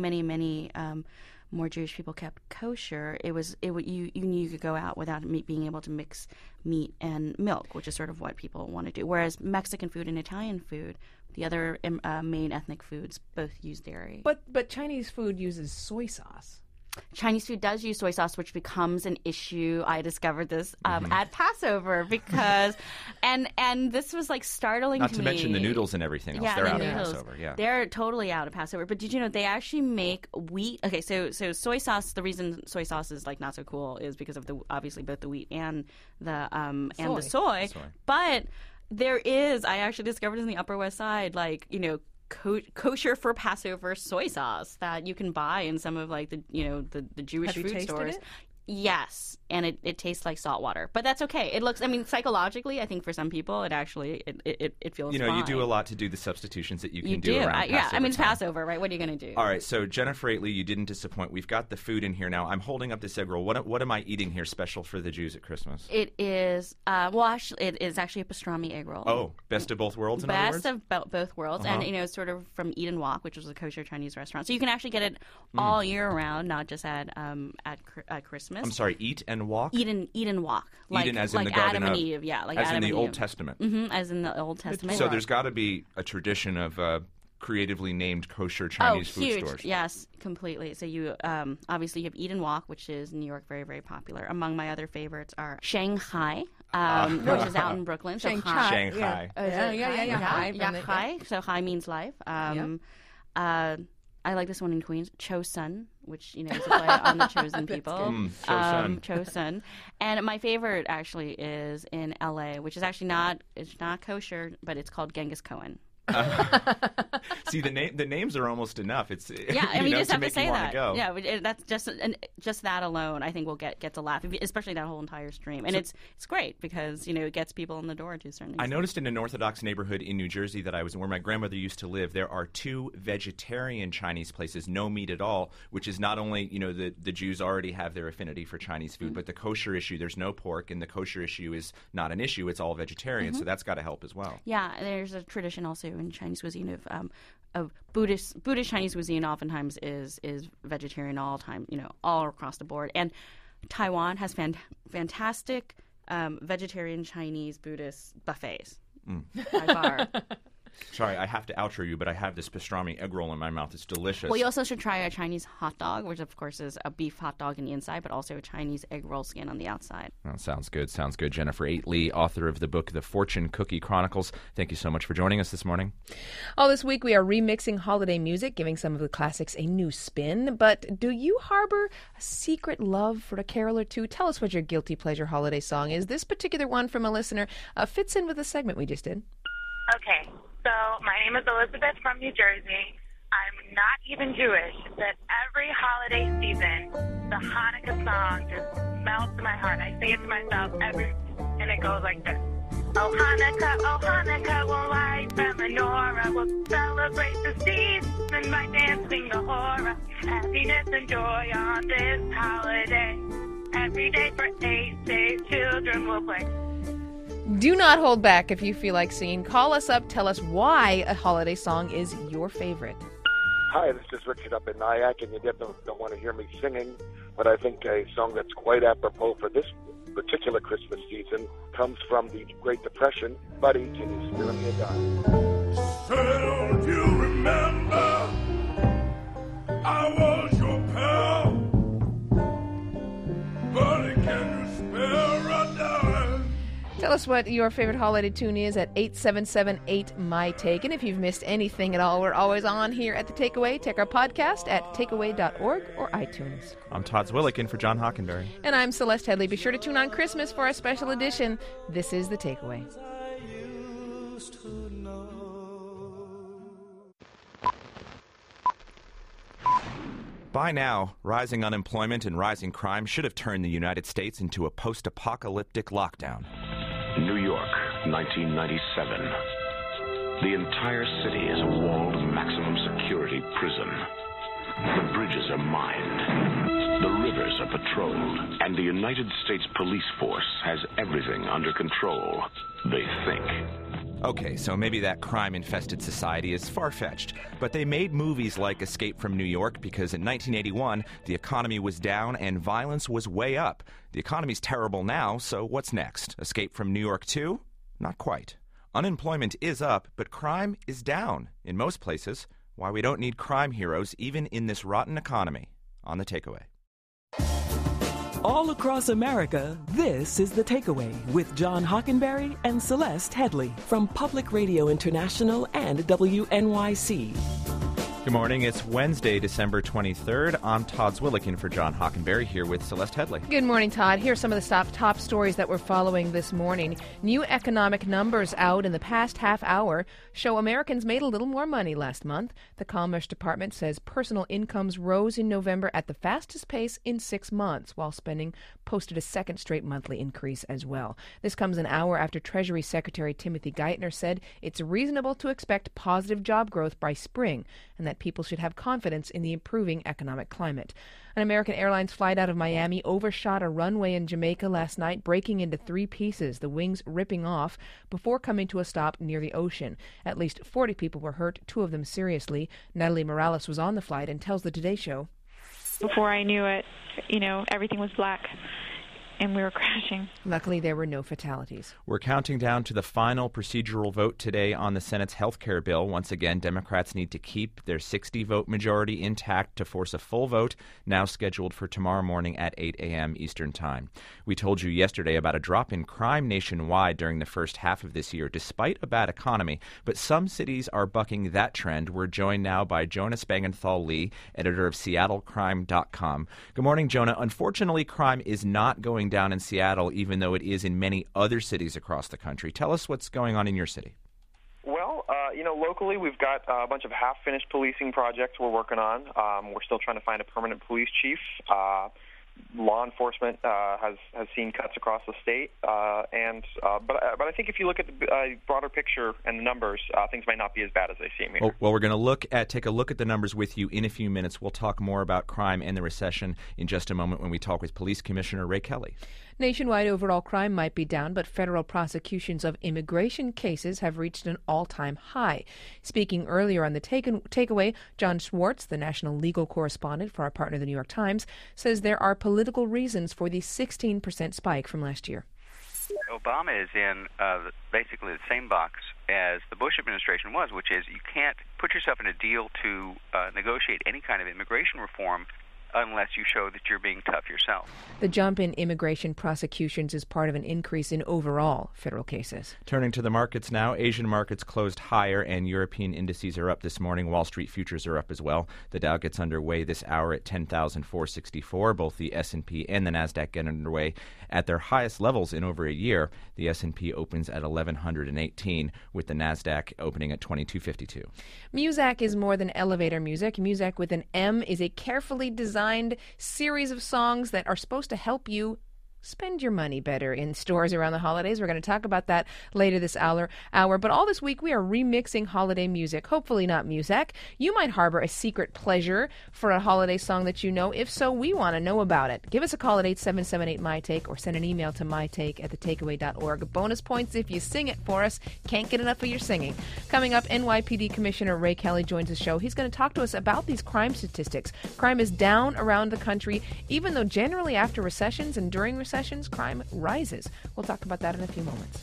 more Jewish people kept kosher, you knew you could go out without being able to mix meat and milk, which is sort of what people want to do. Whereas Mexican food and Italian food, the other main ethnic foods, both use dairy. But Chinese food uses soy sauce. Chinese food does use soy sauce, which becomes an issue. I discovered this at Passover because, and this was like startling Not to to me. mention the noodles and everything else. Yeah, They're the out noodles. of Passover. Yeah, they're totally out of Passover. But did you know they actually make wheat? Okay, so soy sauce. The reason soy sauce is like not so cool is because of obviously both the wheat and the soy. But there is, I actually discovered in the Upper West Side, like, kosher for Passover soy sauce that you can buy in some of like the Jewish Have you food tasted stores. it? Yes, and it tastes like salt water, but that's okay. It looks, I mean, psychologically, I think for some people, it actually it feels. you fine. do a lot to do the substitutions that you can do. around Passover. Yeah, I mean, it's time. Passover, right? What are you going to do? All right, so Jennifer Aitley, you didn't disappoint. We've got the food in here now. I'm holding up this egg roll. What am I eating here special for the Jews at Christmas? It is actually, it is actually a pastrami egg roll. Oh, best of both worlds. In other words? Best of both worlds, and sort of from Eat and Walk, which was a kosher Chinese restaurant. So you can actually get it all year round, not just at Christmas. I'm sorry, Eat and Walk. Eat and Walk, like Eden as in like the Garden Adam and of, Eve, yeah, like as Adam in the and Old Eve. Testament. As in the Old Testament. So there's got to be a tradition of creatively named kosher Chinese food huge. stores. Yes, completely. So you obviously you have Eat and Walk, which is in New York, very, very popular. Among my other favorites are Shanghai, which is out in Brooklyn. So Shanghai. Hai. So Hai means life. I like this one in Queens, Chosun, which is a play on the chosen people. Chosun. And my favorite actually is in LA, which is actually not kosher, but it's called Genghis Cohen. See, the names are almost enough. It's I mean, you just have to say that. Go. Yeah, that's just that alone. I think will get a laugh, especially that whole entire stream, and it's great because it gets people in the door to certain. I noticed in an Orthodox neighborhood in New Jersey that I was where my grandmother used to live. There are 2 vegetarian Chinese places, no meat at all, which is not only the Jews already have their affinity for Chinese food, but the kosher issue. There's no pork, and the kosher issue is not an issue. It's all vegetarian, so that's got to help as well. Yeah, there's a tradition also in Chinese cuisine of Buddhist Chinese cuisine oftentimes is vegetarian all time, all across the board. And Taiwan has fantastic vegetarian Chinese Buddhist buffets. By far. Sorry, I have to outro you, but I have this pastrami egg roll in my mouth. It's delicious. Well, you also should try a Chinese hot dog, which of course is a beef hot dog on the inside, but also a Chinese egg roll skin on the outside. Oh, sounds good. Jennifer Aitley, author of the book The Fortune Cookie Chronicles. Thank you so much for joining us this morning. All this week we are remixing holiday music, giving some of the classics a new spin. But do you harbor a secret love for a carol or two? Tell us what your guilty pleasure holiday song is. This particular one from a listener fits in with the segment we just did. Okay. So my name is Elizabeth from New Jersey. I'm not even Jewish, but every holiday season, the Hanukkah song just melts in my heart. I sing it to myself and it goes like this. Oh Hanukkah, we'll light the menorah. We'll celebrate the season by dancing the hora. Happiness and joy on this holiday. Every day for 8 days, children will play. Do not hold back if you feel like singing. Call us up. Tell us why a holiday song is your favorite. Hi, this is Richard up in Nyack, and you definitely don't want to hear me singing, but I think a song that's quite apropos for this particular Christmas season comes from the Great Depression, Buddy, Can You Spare Me a Dime? Say, don't you remember I was your pal? Buddy, can you spare a dime? Tell us what your favorite holiday tune is at 877-8-MY-TAKE. And if you've missed anything at all, we're always on here at The Takeaway. Check our podcast at takeaway.org or iTunes. I'm Todd Zwillick in for John Hockenberry. And I'm Celeste Headley. Be sure to tune on Christmas for our special edition. This is The Takeaway. By now, rising unemployment and rising crime should have turned the United States into a post-apocalyptic lockdown. New York, 1997. The entire city is a walled maximum security prison. The bridges are mined. The rivers are patrolled. And the United States Police Force has everything under control. They think. Okay, so maybe that crime-infested society is far-fetched, but they made movies like Escape from New York because in 1981, the economy was down and violence was way up. The economy's terrible now, so what's next? Escape from New York 2? Not quite. Unemployment is up, but crime is down in most places. Why we don't need crime heroes even in this rotten economy. On The Takeaway. All across America, this is The Takeaway with John Hockenberry and Celeste Headley from Public Radio International and WNYC. Good morning. It's Wednesday, December 23rd. I'm Todd Zwillikin for John Hockenberry here with Celeste Headley. Good morning, Todd. Here are some of the top stories that we're following this morning. New economic numbers out in the past half hour show Americans made a little more money last month. The Commerce Department says personal incomes rose in November at the fastest pace in 6 months, while spending posted a second straight monthly increase as well. This comes an hour after Treasury Secretary Timothy Geithner said it's reasonable to expect positive job growth by spring, and that people should have confidence in the improving economic climate. An American Airlines flight out of Miami overshot a runway in Jamaica last night, breaking into 3 pieces, the wings ripping off before coming to a stop near the ocean. At least 40 people were hurt, 2 of them seriously. Natalie Morales was on the flight and tells the Today Show. Before I knew it, everything was black. And we were crashing. Luckily, there were no fatalities. We're counting down to the final procedural vote today on the Senate's health care bill. Once again, Democrats need to keep their 60-vote majority intact to force a full vote, now scheduled for tomorrow morning at 8 a.m. Eastern Time. We told you yesterday about a drop in crime nationwide during the first half of this year, despite a bad economy. But some cities are bucking that trend. We're joined now by Jonah Spangenthal-Lee, editor of SeattleCrime.com. Good morning, Jonah. Unfortunately, crime is not going down in Seattle, even though it is in many other cities across the country. Tell us what's going on in your city. Well, locally we've got a bunch of half-finished policing projects we're working on. We're still trying to find a permanent police chief. Law enforcement has seen cuts across the state, but I think if you look at the broader picture and the numbers, things might not be as bad as they seem here. Well, we're going to take a look at the numbers with you in a few minutes. We'll talk more about crime and the recession in just a moment when we talk with Police Commissioner Ray Kelly. Nationwide overall crime might be down, but federal prosecutions of immigration cases have reached an all-time high. Speaking earlier on the takeaway, John Schwartz, the national legal correspondent for our partner, the New York Times, says there are political reasons for the 16% spike from last year. Obama is in basically the same box as the Bush administration was, which is you can't put yourself in a deal to negotiate any kind of immigration reform unless you show that you're being tough yourself. The jump in immigration prosecutions is part of an increase in overall federal cases. Turning to the markets now, Asian markets closed higher and European indices are up this morning. Wall Street futures are up as well. The Dow gets underway this hour at 10,464. Both the S&P and the Nasdaq get underway at their highest levels in over a year. The S&P opens at 1,118, with the Nasdaq opening at 2,252. Muzak is more than elevator music. Muzak with an M is a carefully designed series of songs that are supposed to help you spend your money better in stores around the holidays. We're going to talk about that later this hour. But all this week we are remixing holiday music, hopefully not Muzak. You might harbor a secret pleasure for a holiday song that you know. If so, we want to know about it. Give us a call at 877-8MyTake or send an email to mytake@thetakeaway.org. Bonus points if you sing it for us. Can't get enough of your singing. Coming up, NYPD Commissioner Ray Kelly joins the show. He's going to talk to us about these crime statistics. Crime is down around the country, even though generally after recessions and during recessions, crime rises. We'll talk about that in a few moments.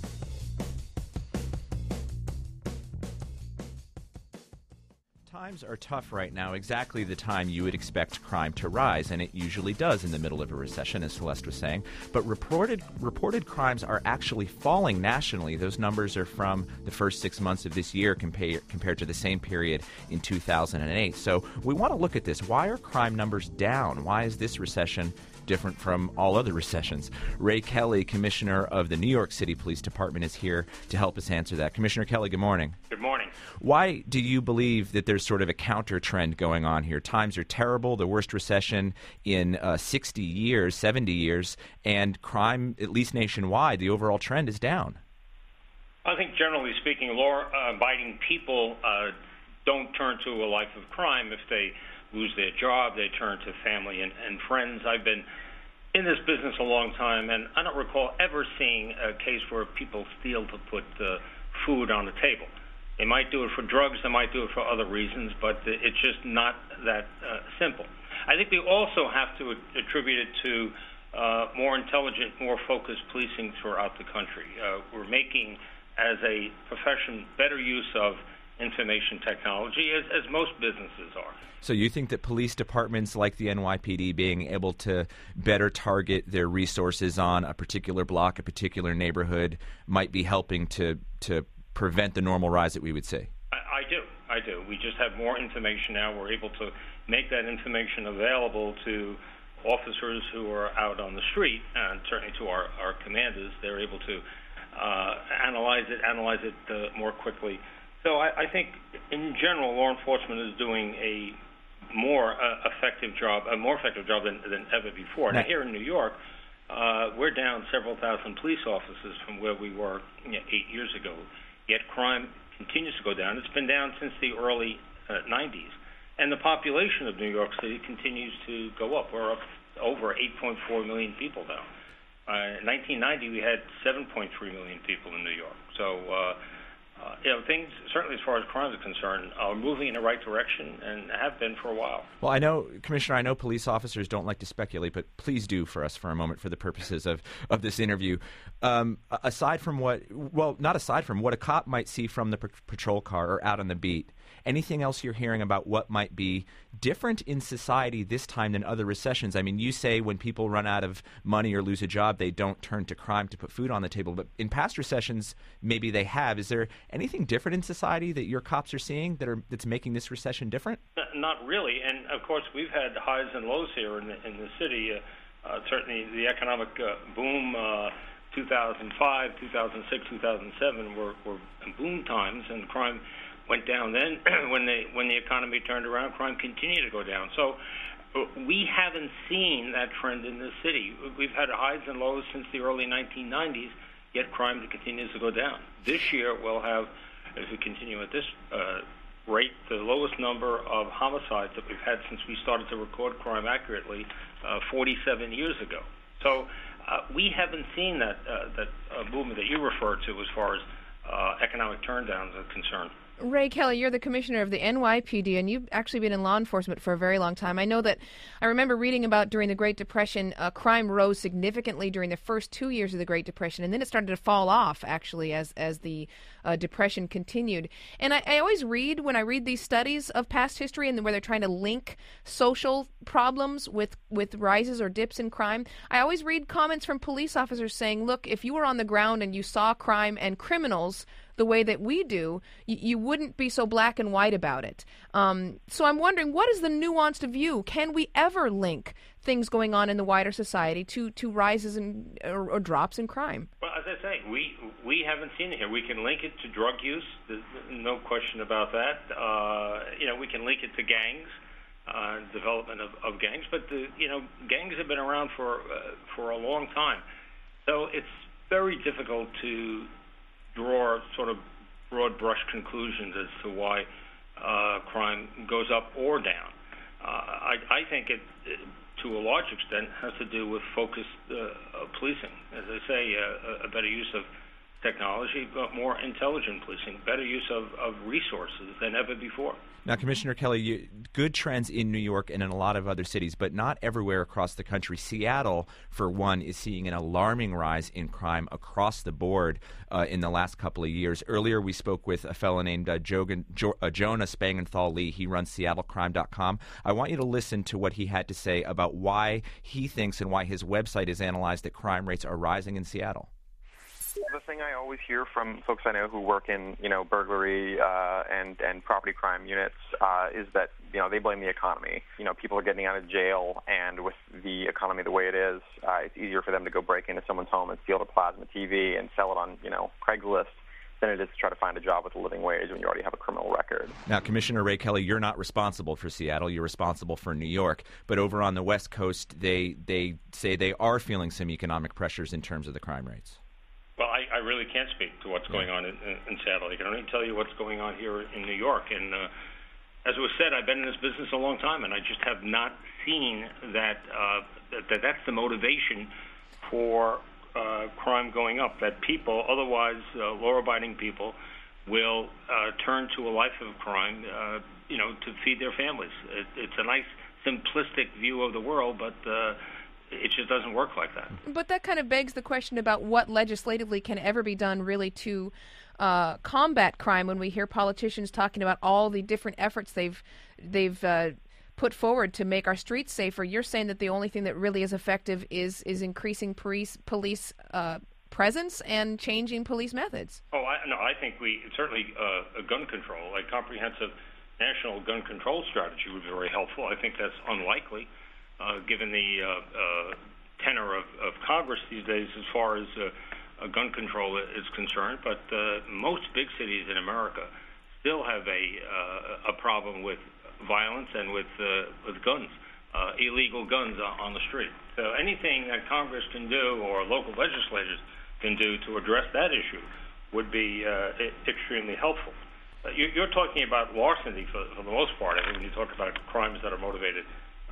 Times are tough right now, exactly the time you would expect crime to rise, and it usually does in the middle of a recession, as Celeste was saying. But reported crimes are actually falling nationally. Those numbers are from the first 6 months of this year compared to the same period in 2008. So we want to look at this. Why are crime numbers down? Why is this recession different from all other recessions? Ray Kelly, Commissioner of the New York City Police Department, is here to help us answer that. Commissioner Kelly, good morning. Good morning. Why do you believe that there's sort of a counter trend going on here? Times are terrible, the worst recession in 60 years, 70 years, and crime, at least nationwide, the overall trend is down. I think generally speaking, law-abiding people don't turn to a life of crime. If they lose their job, they turn to family and friends. I've been in this business a long time, and I don't recall ever seeing a case where people steal to put food on the table. They might do it for drugs, they might do it for other reasons, but it's just not that simple. I think we also have to attribute it to more intelligent, more focused policing throughout the country. We're making, as a profession, better use of information technology, as most businesses are. So you think that police departments like the NYPD being able to better target their resources on a particular block, a particular neighborhood, might be helping to prevent the normal rise that we would see? I do. We just have more information now. We're able to make that information available to officers who are out on the street, and certainly to our commanders. They're able to analyze it more quickly. So I think, in general, law enforcement is doing a more effective job than ever before. Now, here in New York, we're down several thousand police officers from where we were 8 years ago. Yet crime continues to go down. It's been down since the early 90s. And the population of New York City continues to go up. We're up over 8.4 million people now. In 1990, we had 7.3 million people in New York. So, things, certainly as far as crime is concerned, are moving in the right direction and have been for a while. Well, Commissioner, police officers don't like to speculate, but please do for us for a moment for the purposes of this interview. Not aside from what a cop might see from the patrol car or out on the beat, anything else you're hearing about what might be different in society this time than other recessions? I mean, you say when people run out of money or lose a job, they don't turn to crime to put food on the table. But in past recessions, maybe they have. Is there anything different in society that your cops are seeing that's making this recession different? Not really. And, of course, we've had highs and lows here in the city. Certainly the economic boom, 2005, 2006, 2007 were boom times, and crime went down then. When the economy turned around, crime continued to go down. So we haven't seen that trend in this city. We've had highs and lows since the early 1990s, yet crime continues to go down. This year we'll have, as we continue at this rate, the lowest number of homicides that we've had since we started to record crime accurately 47 years ago. So we haven't seen that movement that you referred to as far as economic turndowns are concerned. Ray Kelly, you're the commissioner of the NYPD, and you've actually been in law enforcement for a very long time. I remember reading about during the Great Depression, crime rose significantly during the first 2 years of the Great Depression, and then it started to fall off, actually, as the Depression continued. And I always read, when I read these studies of past history and where they're trying to link social problems with rises or dips in crime, I always read comments from police officers saying, look, if you were on the ground and you saw crime and criminals the way that we do, you wouldn't be so black and white about it. So I'm wondering, what is the nuanced view? Can we ever link things going on in the wider society to rises or drops in crime? Well, as I say, we haven't seen it here. We can link it to drug use. There's no question about that. We can link it to gangs, development of gangs. But gangs have been around for a long time. So it's very difficult to draw sort of broad brush conclusions as to why crime goes up or down. I think it, to a large extent, has to do with focused policing. As I say, a better use of technology, but more intelligent policing, better use of resources than ever before. Now, Commissioner Kelly, good trends in New York and in a lot of other cities, but not everywhere across the country. Seattle, for one, is seeing an alarming rise in crime across the board in the last couple of years. Earlier, we spoke with a fellow named Jonah Spangenthal Lee. He runs SeattleCrime.com. I want you to listen to what he had to say about why he thinks and why his website has analyzed that crime rates are rising in Seattle. The thing I always hear from folks I know who work in, burglary and property crime units is that, they blame the economy. People are getting out of jail, and with the economy the way it is, it's easier for them to go break into someone's home and steal a plasma TV and sell it on, Craigslist than it is to try to find a job with a living wage when you already have a criminal record. Now, Commissioner Ray Kelly, you're not responsible for Seattle. You're responsible for New York. But over on the West Coast, they say they are feeling some economic pressures in terms of the crime rates. Well, I really can't speak to what's going on in Seattle. I can only tell you what's going on here in New York. And as was said, I've been in this business a long time, and I just have not seen that that's the motivation for crime going up, that people, otherwise law-abiding people, will turn to a life of crime, to feed their families. It's a nice, simplistic view of the world, but it just doesn't work like that. But that kind of begs the question about what legislatively can ever be done really to combat crime when we hear politicians talking about all the different efforts they've put forward to make our streets safer. You're saying that the only thing that really is effective is increasing police presence and changing police methods. Oh, I think certainly gun control, a comprehensive national gun control strategy would be very helpful. I think that's unlikely, given the tenor of Congress these days as far as gun control is concerned. But most big cities in America still have a problem with violence and with guns, illegal guns on the street. So anything that Congress can do or local legislators can do to address that issue would be extremely helpful. You're talking about larceny for the most part. I mean, when you talk about crimes that are motivated,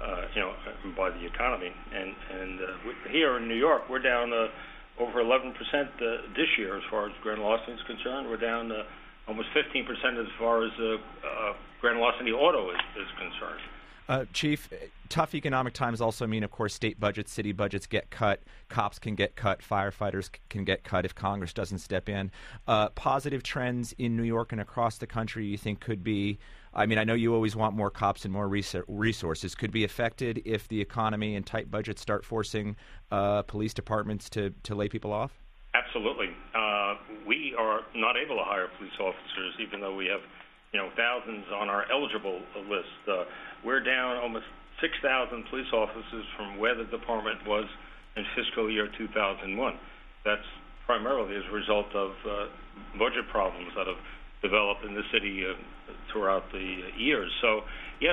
by the economy, and here in New York, we're down over 11% this year as far as grand larceny is concerned. We're down almost 15% as far as grand larceny auto is concerned. Chief, tough economic times also mean, of course, state budgets, city budgets get cut, cops can get cut, firefighters can get cut if Congress doesn't step in. Positive trends in New York and across the country you think could be, I mean, I know you always want more cops and more resources, could be affected if the economy and tight budgets start forcing police departments to lay people off? Absolutely. We are not able to hire police officers, even though we have thousands on our eligible list. We're down almost 6,000 police officers from where the department was in fiscal year 2001. That's primarily as a result of budget problems that have developed in the city throughout the years. So, yes,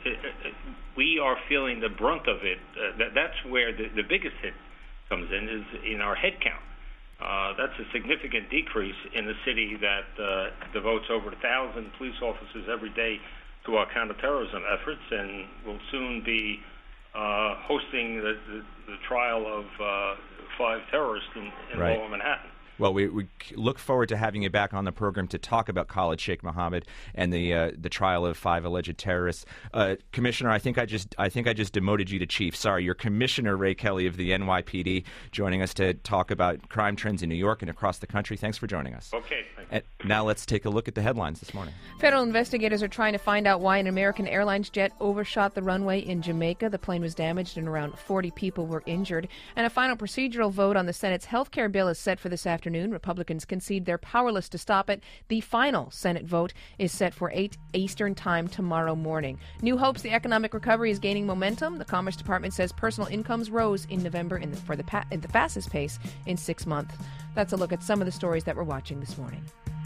we are feeling the brunt of it. That's where the biggest hit comes in, is in our head count. That's a significant decrease in the city that devotes over 1,000 police officers every day to our counterterrorism efforts, and will soon be hosting the trial of 5 terrorists in Right. Lower Manhattan. Well, we look forward to having you back on the program to talk about Khalid Sheikh Mohammed and the trial of 5 alleged terrorists. Commissioner, I think I just demoted you to chief. Sorry, you're Commissioner Ray Kelly of the NYPD, joining us to talk about crime trends in New York and across the country. Thanks for joining us. Okay. And now let's take a look at the headlines this morning. Federal investigators are trying to find out why an American Airlines jet overshot the runway in Jamaica. The plane was damaged and around 40 people were injured. And a final procedural vote on the Senate's health care bill is set for this afternoon. Republicans concede they're powerless to stop it. The final Senate vote is set for 8 Eastern time tomorrow morning. New hopes the economic recovery is gaining momentum. The Commerce Department says personal incomes rose in November at the fastest pace in 6 months. That's a look at some of the stories that we're watching this morning.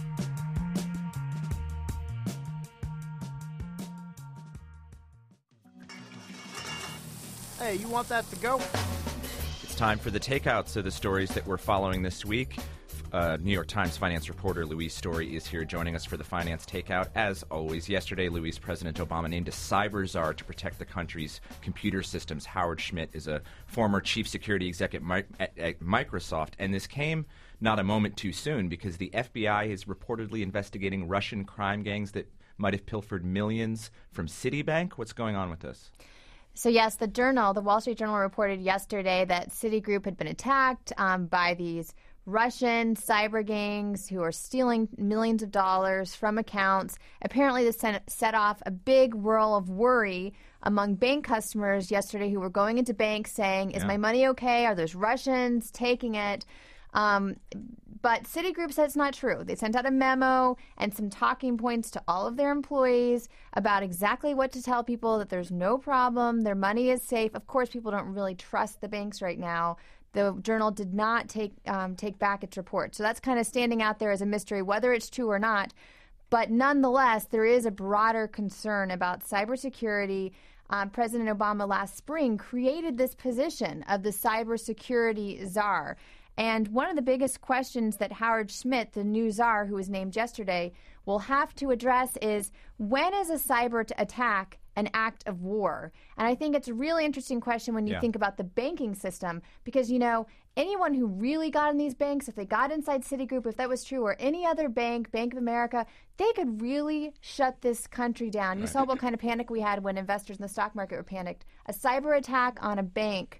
Hey, you want that to go? It's time for the takeouts of the stories that we're following this week. New York Times finance reporter Louise Story is here joining us for the Finance Takeout. As always, yesterday, Louise, President Obama named a cyber czar to protect the country's computer systems. Howard Schmidt is a former chief security executive at Microsoft, and this came not a moment too soon because the FBI is reportedly investigating Russian crime gangs that might have pilfered millions from Citibank. What's going on with this? So yes, the Wall Street Journal reported yesterday that Citigroup had been attacked by these Russian cyber gangs who are stealing millions of dollars from accounts. Apparently this set off a big whirl of worry among bank customers yesterday who were going into banks saying, is my money okay? Are those Russians taking it? But Citigroup said it's not true. They sent out a memo and some talking points to all of their employees about exactly what to tell people, that there's no problem, their money is safe. Of course, people don't really trust the banks right now. The Journal did not take back its report. So that's kind of standing out there as a mystery, whether it's true or not. But nonetheless, there is a broader concern about cybersecurity. President Obama last spring created this position of the cybersecurity czar. And one of the biggest questions that Howard Schmidt, the new czar who was named yesterday, will have to address is, when is a cyber attack an act of war? And I think it's a really interesting question when you think about the banking system, because, anyone who really got in these banks, if they got inside Citigroup, if that was true, or any other bank, Bank of America, they could really shut this country down. You saw what kind of panic we had when investors in the stock market were panicked. A cyber attack on a bank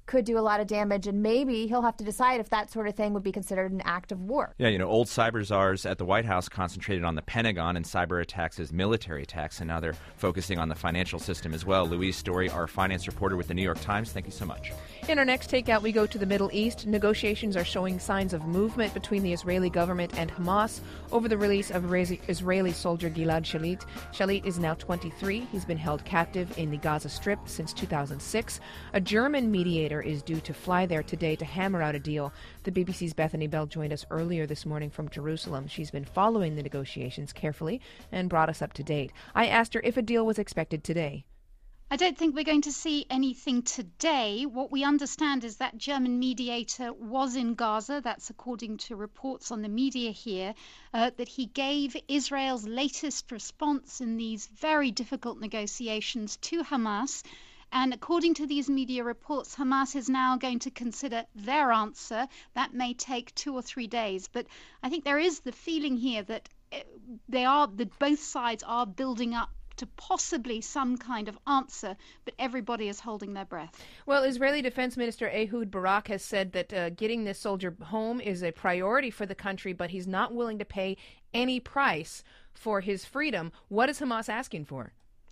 could do a lot of damage, and maybe he'll have to decide if that sort of thing would be considered an act of war. Yeah, old cyber czars at the White House concentrated on the Pentagon and cyber attacks as military attacks, and now they're focusing on the financial system as well. Louise Story, our finance reporter with the New York Times, thank you so much. In our next takeout, we go to the Middle East. Negotiations are showing signs of movement between the Israeli government and Hamas over the release of Israeli soldier Gilad Shalit. Shalit is now 23. He's been held captive in the Gaza Strip since 2006. A German mediator is due to fly there today to hammer out a deal. The BBC's Bethany Bell joined us earlier this morning from Jerusalem. She's been following the negotiations carefully and brought us up to date. I asked her if a deal was expected today. I don't think we're going to see anything today. What we understand is that German mediator was in Gaza. That's according to reports on the media here, that he gave Israel's latest response in these very difficult negotiations to Hamas. And according to these media reports, Hamas is now going to consider their answer. That may take 2 or 3 days. But I think there is the feeling here that both sides are building up to possibly some kind of answer, but everybody is holding their breath. Well, Israeli Defense Minister Ehud Barak has said that getting this soldier home is a priority for the country, but he's not willing to pay any price for his freedom. What is Hamas asking for?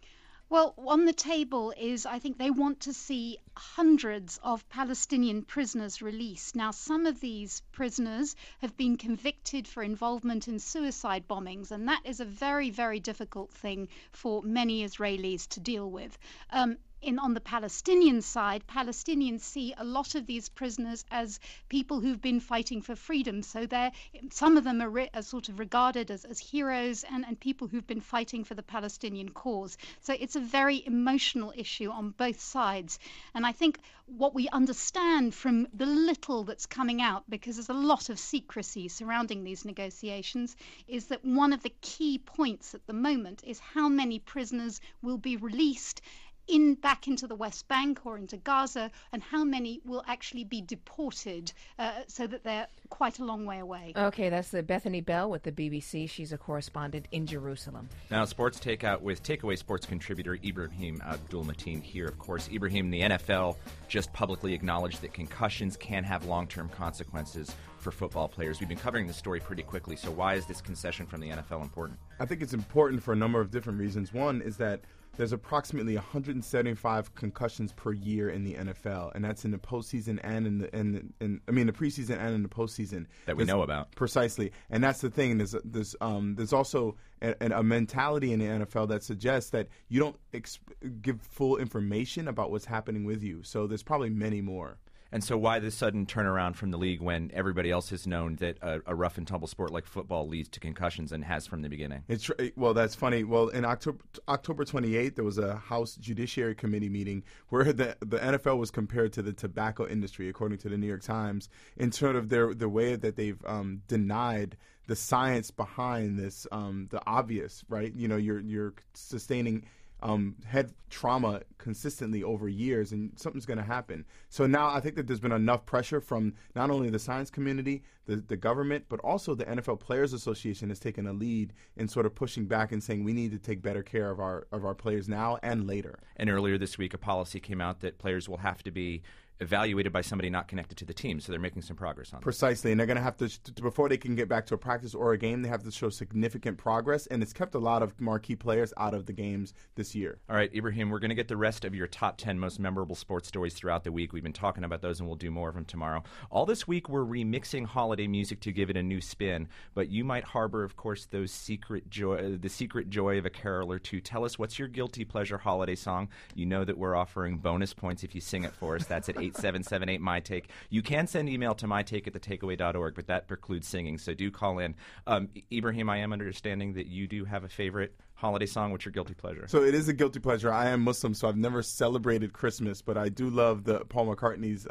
Well, on the table is, I think they want to see hundreds of Palestinian prisoners released. Now, some of these prisoners have been convicted for involvement in suicide bombings, and that is a very, very difficult thing for many Israelis to deal with. On the Palestinian side, Palestinians see a lot of these prisoners as people who've been fighting for freedom. So some of them are sort of regarded as heroes and people who've been fighting for the Palestinian cause. So it's a very emotional issue on both sides. And I think what we understand from the little that's coming out, because there's a lot of secrecy surrounding these negotiations, is that one of the key points at the moment is how many prisoners will be released back into the West Bank or into Gaza, and how many will actually be deported, so that they're quite a long way away. Okay, that's Bethany Bell with the BBC. She's a correspondent in Jerusalem. Now, Sports Takeout with Takeaway Sports contributor Ibrahim Abdul-Mateen here, of course. Ibrahim, the NFL just publicly acknowledged that concussions can have long-term consequences for football players. We've been covering this story pretty quickly, so why is this concession from the NFL important? I think it's important for a number of different reasons. One is that there's approximately 175 concussions per year in the NFL, and that's in the postseason and in the preseason and in the postseason that we know about. Precisely, and that's the thing. There's also a mentality in the NFL that suggests that you don't give full information about what's happening with you. So there's probably many more. And so why this sudden turnaround from the league when everybody else has known that a rough and tumble sport like football leads to concussions and has from the beginning? Well, that's funny. Well, in October 28th, there was a House Judiciary Committee meeting where the NFL was compared to the tobacco industry, according to the New York Times, in sort of the way that they've denied the science behind this, the obvious, right? You're sustaining head trauma consistently over years, and something's going to happen. So now I think that there's been enough pressure from not only the science community, the government, but also the NFL Players Association has taken a lead in sort of pushing back and saying we need to take better care of our players now and later. And earlier this week, a policy came out that players will have to be evaluated by somebody not connected to the team, so they're making some progress on that. Precisely, and they're going to have to, before they can get back to a practice or a game, they have to show significant progress, and it's kept a lot of marquee players out of the games this year. All right, Ibrahim, we're going to get the rest of your top 10 most memorable sports stories throughout the week. We've been talking about those, and we'll do more of them tomorrow. All this week, we're remixing holiday music to give it a new spin, but you might harbor, of course, the secret joy of a carol or two. Tell us, what's your guilty pleasure holiday song? You know that we're offering bonus points if you sing it for us. That's at 8778 MyTake. You can send email to mytake@thetakeaway.org, but that precludes singing, so do call in. Ibrahim, I am understanding that you do have a favorite holiday song. What's your guilty pleasure? So it is a guilty pleasure. I am Muslim, so I've never celebrated Christmas, but I do love the Paul McCartney's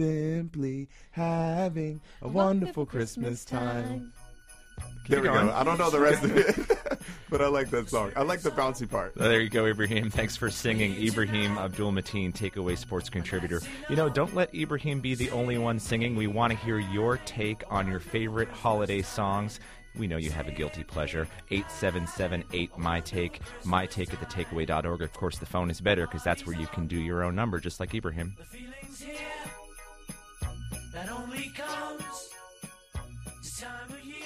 Simply Having a Wonderful Christmas Time. There we go. I don't know the rest of it, but I like that song. I like the bouncy part. There you go, Ibrahim. Thanks for singing. Ibrahim Abdul-Mateen, Takeaway Sports contributor. Don't let Ibrahim be the only one singing. We want to hear your take on your favorite holiday songs. we know you have a guilty pleasure. 877-8-MY-TAKE, MyTake at thetakeaway.org. Of course, the phone is better because that's where you can do your own number, just like Ibrahim. The feeling's here that only comes this time of year.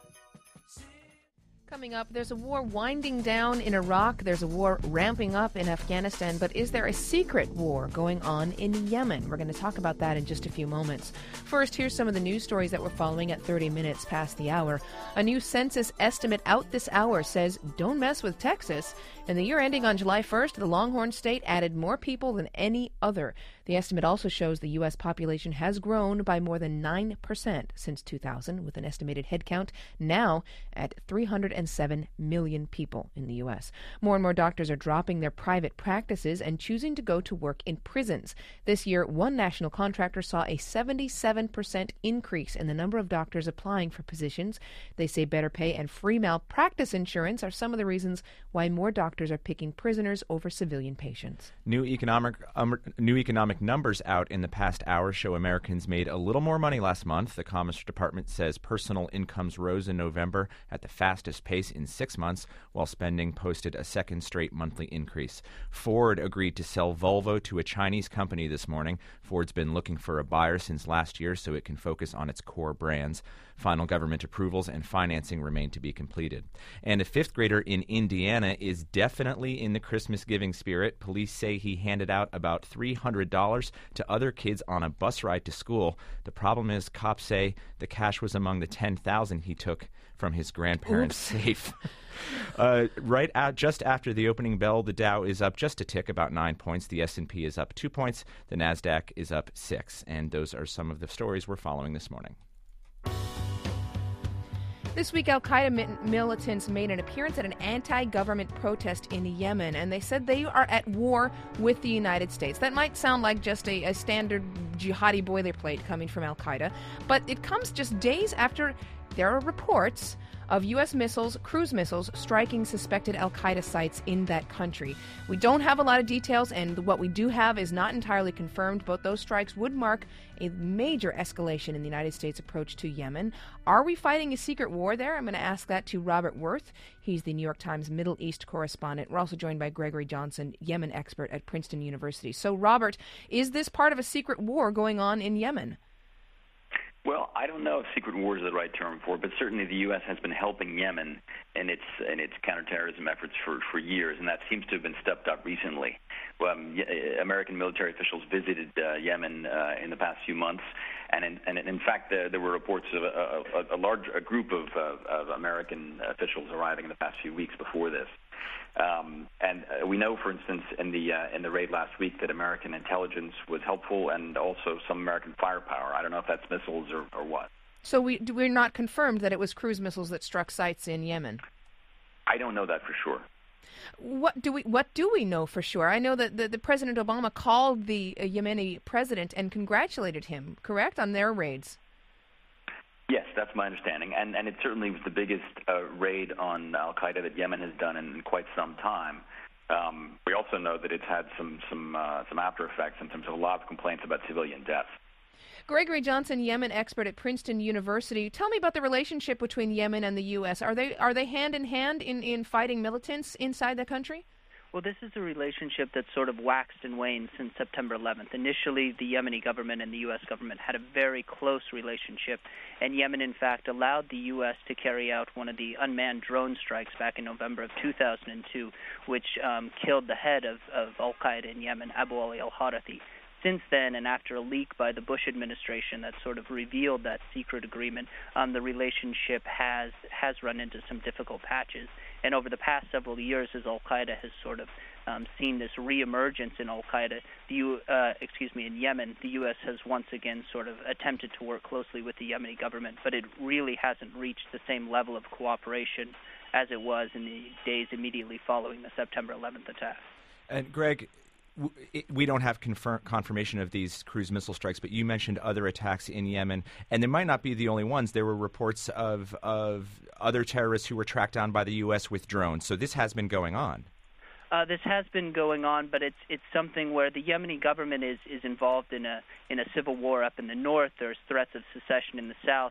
Coming up, there's a war winding down in Iraq. There's a war ramping up in Afghanistan. But is there a secret war going on in Yemen? We're going to talk about that in just a few moments. First, here's some of the news stories that we're following at 30 minutes past the hour. A new census estimate out this hour says, don't mess with Texas. In the year ending on July 1st, the Longhorn State added more people than any other. The estimate also shows the U.S. population has grown by more than 9% since 2000, with an estimated headcount now at 307 million people in the U.S. More and more doctors are dropping their private practices and choosing to go to work in prisons. This year, one national contractor saw a 77% increase in the number of doctors applying for positions. They say better pay and free malpractice insurance are some of the reasons why more doctors are picking prisoners over civilian patients. New economic numbers out in the past hour show Americans made a little more money last month. The Commerce Department says personal incomes rose in November at the fastest pace in 6 months, while spending posted a second straight monthly increase. Ford agreed to sell Volvo to a Chinese company this morning. Ford's been looking for a buyer since last year so it can focus on its core brands. Final government approvals and financing remain to be completed. And a fifth grader in Indiana is definitely in the Christmas giving spirit. Police say he handed out about $300 to other kids on a bus ride to school. The problem is, cops say the cash was among the $10,000 he took from his grandparents' safe. Just after the opening bell, the Dow is up just a tick, about 9 points. The S&P is up 2 points. The NASDAQ is up 6. And those are some of the stories we're following this morning. This week, al-Qaeda militants made an appearance at an anti-government protest in Yemen, and they said they are at war with the United States. That might sound like just a standard jihadi boilerplate coming from al-Qaeda, but it comes just days after there are reports of U.S. missiles, cruise missiles, striking suspected al-Qaeda sites in that country. We don't have a lot of details, and what we do have is not entirely confirmed, but those strikes would mark a major escalation in the United States' approach to Yemen. Are we fighting a secret war there? I'm going to ask that to Robert Worth. He's the New York Times Middle East correspondent. We're also joined by Gregory Johnson, Yemen expert at Princeton University. So, Robert, is this part of a secret war going on in Yemen? Well, I don't know if secret war is the right term for it, but certainly the U.S. has been helping Yemen in its counterterrorism efforts for years, and that seems to have been stepped up recently. American military officials visited Yemen in the past few months, and in fact there were reports of a group of American officials arriving in the past few weeks before this. And we know, for instance, in the raid last week that American intelligence was helpful, and also some American firepower. I don't know if that's missiles or what. So we're not confirmed that it was cruise missiles that struck sites in Yemen? I don't know that for sure. What do we know for sure? I know that the President Obama called the Yemeni president and congratulated him, correct, on their raids? Yes, that's my understanding, and it certainly was the biggest raid on al-Qaeda that Yemen has done in quite some time. We also know that it's had some after effects in terms of a lot of complaints about civilian deaths. Gregory Johnson, Yemen expert at Princeton University. Tell me about the relationship between Yemen and the U.S. Are they hand in hand in fighting militants inside the country? Well, this is a relationship that's sort of waxed and waned since September 11th. Initially, the Yemeni government and the U.S. government had a very close relationship, and Yemen, in fact, allowed the U.S. to carry out one of the unmanned drone strikes back in November of 2002, which killed the head of al-Qaeda in Yemen, Abu Ali al-Harathi. Since then, and after a leak by the Bush administration that sort of revealed that secret agreement, the relationship has run into some difficult patches. And over the past several years, as al-Qaeda has sort of seen this reemergence in al-Qaeda, in Yemen, the U.S. has once again sort of attempted to work closely with the Yemeni government, but it really hasn't reached the same level of cooperation as it was in the days immediately following the September 11th attack. And Greg, we don't have confirmation of these cruise missile strikes, but you mentioned other attacks in Yemen, and they might not be the only ones. There were reports of other terrorists who were tracked down by the U.S. with drones. So this has been going on. This has been going on, but it's something where the Yemeni government is involved in a civil war up in the north. There's threats of secession in the south,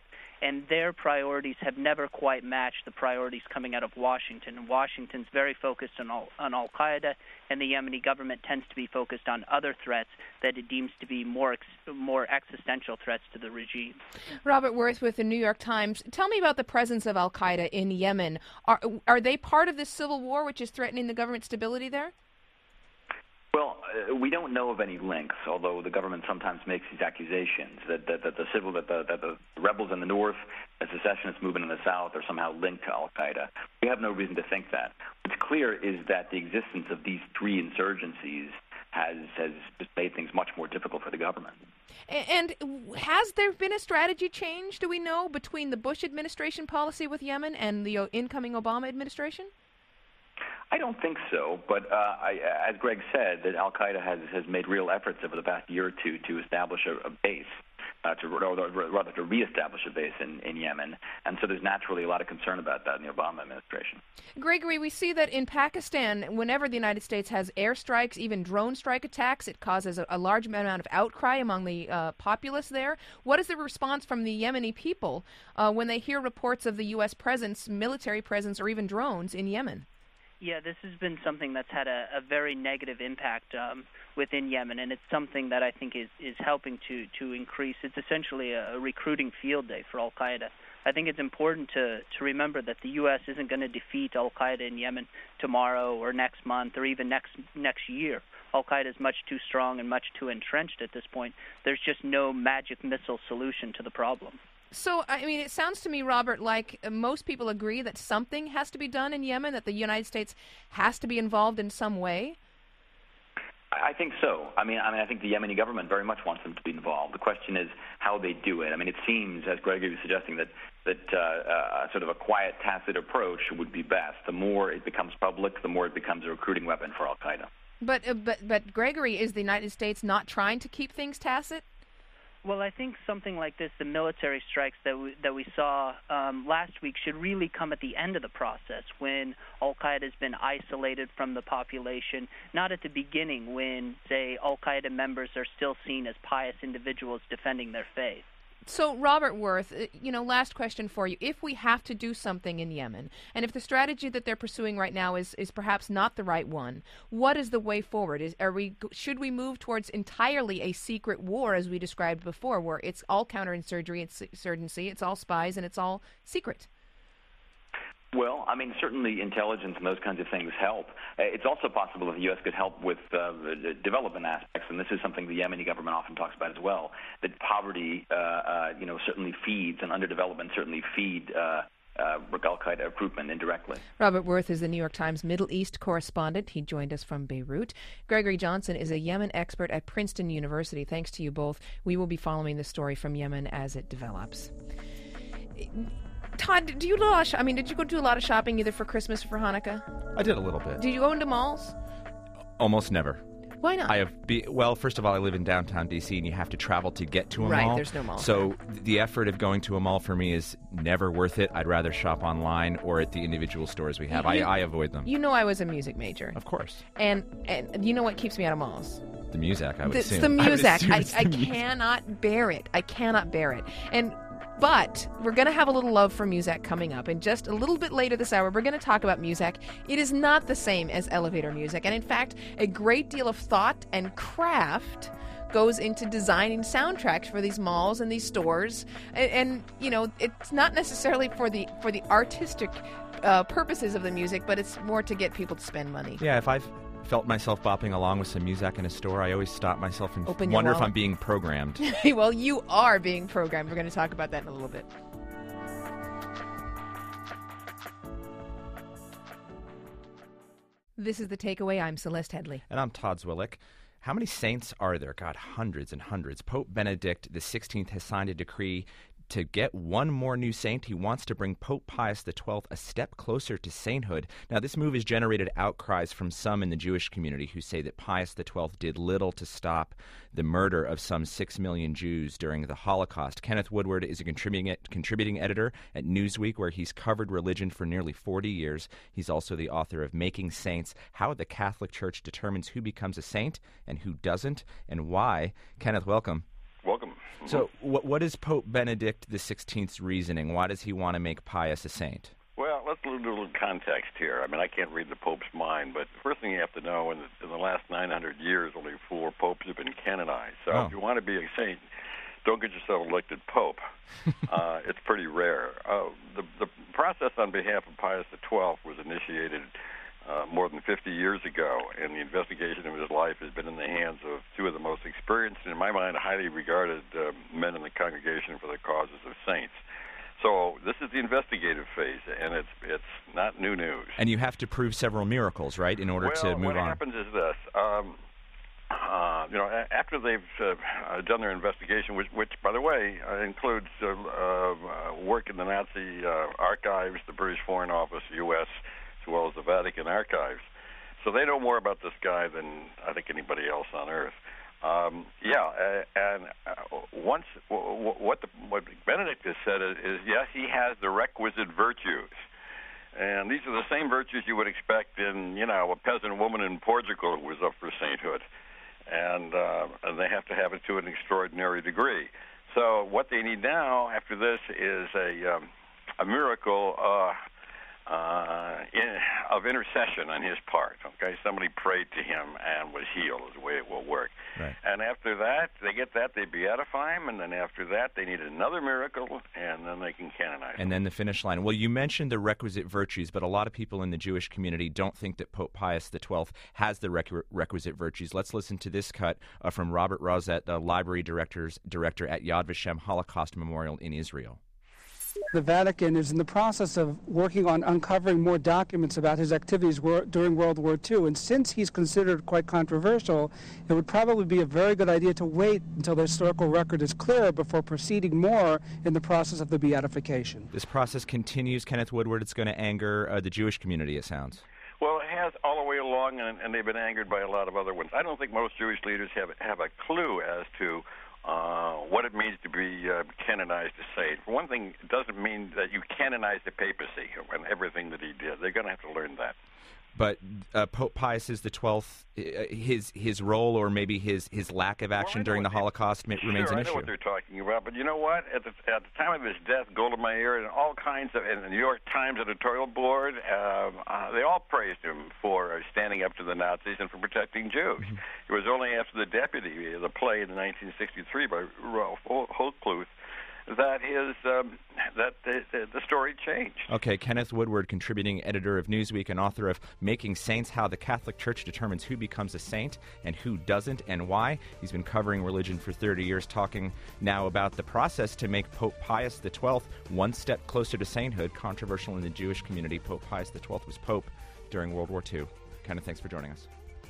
and their priorities have never quite matched the priorities coming out of Washington. And Washington's very focused on Al-Qaeda, and the Yemeni government tends to be focused on other threats that it deems to be more existential threats to the regime. Robert Worth with the New York Times. Tell me about the presence of Al-Qaeda in Yemen. Are they part of this civil war which is threatening the government stability there? Well, we don't know of any links, although the government sometimes makes these accusations that the rebels in the north, the secessionist movement in the south, are somehow linked to Al-Qaeda. We have no reason to think that. What's clear is that the existence of these three insurgencies has just made things much more difficult for the government. And has there been a strategy change, do we know, between the Bush administration policy with Yemen and the incoming Obama administration? I don't think so, but as Greg said, that Al-Qaeda has made real efforts over the past year or two to establish a base, to reestablish a base in Yemen, and so there's naturally a lot of concern about that in the Obama administration. Gregory, we see that in Pakistan, whenever the United States has airstrikes, even drone strike attacks, it causes a large amount of outcry among the populace there. What is the response from the Yemeni people when they hear reports of the U.S. presence, military presence, or even drones in Yemen? Yeah, this has been something that's had a very negative impact within Yemen, and it's something that I think is helping to increase. It's essentially a recruiting field day for Al-Qaeda. I think it's important to remember that the U.S. isn't going to defeat Al-Qaeda in Yemen tomorrow or next month or even next year. Al-Qaeda is much too strong and much too entrenched at this point. There's just no magic missile solution to the problem. So, I mean, it sounds to me, Robert, like most people agree that something has to be done in Yemen, that the United States has to be involved in some way? I think so. I mean, I think the Yemeni government very much wants them to be involved. The question is how they do it. I mean, it seems, as Gregory was suggesting, that sort of a quiet, tacit approach would be best. The more it becomes public, the more it becomes a recruiting weapon for Al-Qaeda. But Gregory, is the United States not trying to keep things tacit? Well, I think something like this, the military strikes that we saw last week, should really come at the end of the process when Al-Qaeda has been isolated from the population, not at the beginning when, say, Al-Qaeda members are still seen as pious individuals defending their faith. So, Robert Worth, last question for you. If we have to do something in Yemen, and if the strategy that they're pursuing right now is perhaps not the right one, what is the way forward? Should we move towards entirely a secret war, as we described before, where it's all counterinsurgency, it's all spies, and it's all secret? Well, I mean, certainly intelligence and those kinds of things help. It's also possible that the U.S. could help with development aspects, and this is something the Yemeni government often talks about as well, that poverty, certainly feeds, and underdevelopment certainly feed Al-Qaeda recruitment indirectly. Robert Worth is the New York Times Middle East correspondent. He joined us from Beirut. Gregory Johnson is a Yemen expert at Princeton University. Thanks to you both. We will be following the story from Yemen as it develops. Todd, did you go do a lot of shopping either for Christmas or for Hanukkah? I did a little bit. Did you go into malls? Almost never. Why not? First of all, I live in downtown D.C., and you have to travel to get to a mall. Right, there's no mall. So the effort of going to a mall for me is never worth it. I'd rather shop online or at the individual stores we have. I avoid them. You know I was a music major. Of course. And you know what keeps me out of malls? The music, I would assume. It's the music. I cannot bear it. I cannot bear it. But we're going to have a little love for Muzak coming up. And just a little bit later this hour, we're going to talk about Muzak. It is not the same as elevator music. And in fact, a great deal of thought and craft goes into designing soundtracks for these malls and these stores. And it's not necessarily for the artistic purposes of the music, but it's more to get people to spend money. Yeah, if I've felt myself bopping along with some music in a store, I always stop myself and wonder if I'm being programmed. Well, you are being programmed. We're going to talk about that in a little bit. This is The Takeaway. I'm Celeste Headley. And I'm Todd Zwillick. How many saints are there? God, hundreds and hundreds. Pope Benedict XVI has signed a decree to get one more new saint. He wants to bring Pope Pius XII a step closer to sainthood. Now, this move has generated outcries from some in the Jewish community who say that Pius XII did little to stop the murder of some 6 million Jews during the Holocaust. Kenneth Woodward is a contributing editor at Newsweek, where he's covered religion for nearly 40 years. He's also the author of Making Saints: How the Catholic Church Determines Who Becomes a Saint and Who Doesn't, and Why. Kenneth, welcome. Welcome. So what is Pope Benedict XVI's reasoning? Why does he want to make Pius a saint? Well, let's do a little context here. I mean, I can't read the Pope's mind, but the first thing you have to know, in the last 900 years, only 4 popes have been canonized. So if you want to be a saint, don't get yourself elected Pope. It's pretty rare. The process on behalf of Pius XII was initiated more than 50 years ago, and the investigation of his life has been in the hands of 2 of the most experienced and, in my mind, highly regarded men in the Congregation for the Causes of Saints. So this is the investigative phase, and it's not new news. And you have to prove several miracles, right, in order to move on? What happens is this. After they've done their investigation, which by the way, includes work in the Nazi archives, the British Foreign Office, the U.S., as well as the Vatican archives. So they know more about this guy than I think anybody else on earth. What Benedict has said is, yes, he has the requisite virtues. And these are the same virtues you would expect in, a peasant woman in Portugal who was up for sainthood. And they have to have it to an extraordinary degree. So what they need now after this is a miracle of intercession on his part. Okay, somebody prayed to him and was healed is the way it will work. Right. And after that, they beatify him, and then after that, they need another miracle, and then they can canonize him. And then the finish line. Well, you mentioned the requisite virtues, but a lot of people in the Jewish community don't think that Pope Pius XII has the requisite virtues. Let's listen to this cut from Robert Rosette, the library director at Yad Vashem Holocaust Memorial in Israel. The Vatican is in the process of working on uncovering more documents about his activities during World War II. And since he's considered quite controversial, it would probably be a very good idea to wait until the historical record is clear before proceeding more in the process of the beatification. This process continues. Kenneth Woodward, it's going to anger the Jewish community, it sounds. Well, it has all the way along, and they've been angered by a lot of other ones. I don't think most Jewish leaders have a clue as to what it means to be canonized as saint. For one thing, it doesn't mean that you canonize the papacy and everything that he did. They're going to have to learn that. But Pope Pius XII, his role or maybe his lack of action during the Holocaust remains an issue. I know what they're talking about, but you know what? At the time of his death, Golda Meir and all kinds of, and the New York Times editorial board, they all praised him for standing up to the Nazis and for protecting Jews. Mm-hmm. It was only after the Deputy, the play in 1963 by Ralph Holtcluth, that the story changed. Okay, Kenneth Woodward, contributing editor of Newsweek and author of Making Saints, How the Catholic Church Determines Who Becomes a Saint and Who Doesn't and Why. He's been covering religion for 30 years, talking now about the process to make Pope Pius XII one step closer to sainthood. Controversial in the Jewish community, Pope Pius XII was Pope during World War II. Kenneth, thanks for joining us.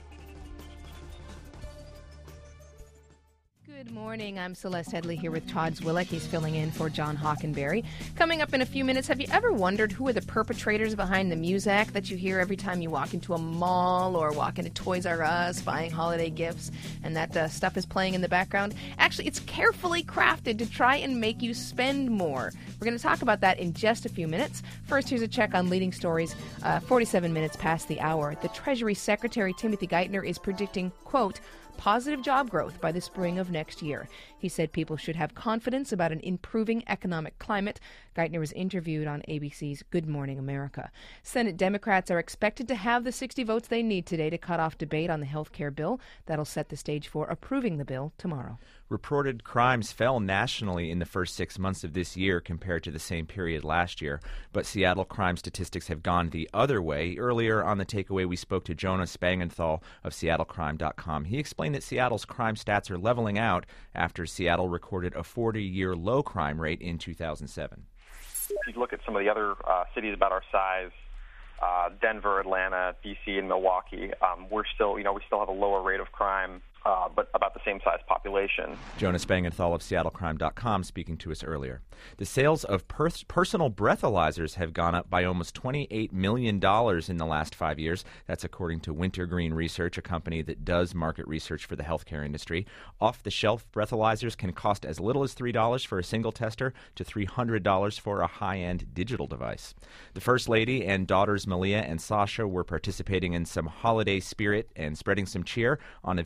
Good morning. I'm Celeste Headley here with Todd Zwillick. He's filling in for John Hockenberry. Coming up in a few minutes, have you ever wondered who are the perpetrators behind the Muzak that you hear every time you walk into a mall or walk into Toys R Us buying holiday gifts and that stuff is playing in the background? Actually, it's carefully crafted to try and make you spend more. We're going to talk about that in just a few minutes. First, here's a check on leading stories 47 minutes past the hour. The Treasury Secretary Timothy Geithner is predicting, quote, positive job growth by the spring of next year. He said people should have confidence about an improving economic climate. Geithner was interviewed on ABC's Good Morning America. Senate Democrats are expected to have the 60 votes they need today to cut off debate on the health care bill. That'll set the stage for approving the bill tomorrow. Reported crimes fell nationally in the first 6 months of this year compared to the same period last year, but Seattle crime statistics have gone the other way. Earlier on the takeaway, we spoke to Jonah Spangenthal of SeattleCrime.com. He explained that Seattle's crime stats are leveling out after Seattle recorded a 40-year low crime rate in 2007. If you look at some of the other cities about our size, Denver, Atlanta, D.C., and Milwaukee, we still have a lower rate of crime, but about the same size population. Jonas Spangenthal of SeattleCrime.com speaking to us earlier. The sales of personal breathalyzers have gone up by almost $28 million in the last 5 years. That's according to Wintergreen Research, a company that does market research for the healthcare industry. Off-the-shelf breathalyzers can cost as little as $3 for a single tester to $300 for a high-end digital device. The First Lady and daughters Malia and Sasha were participating in some holiday spirit and spreading some cheer on a visit to the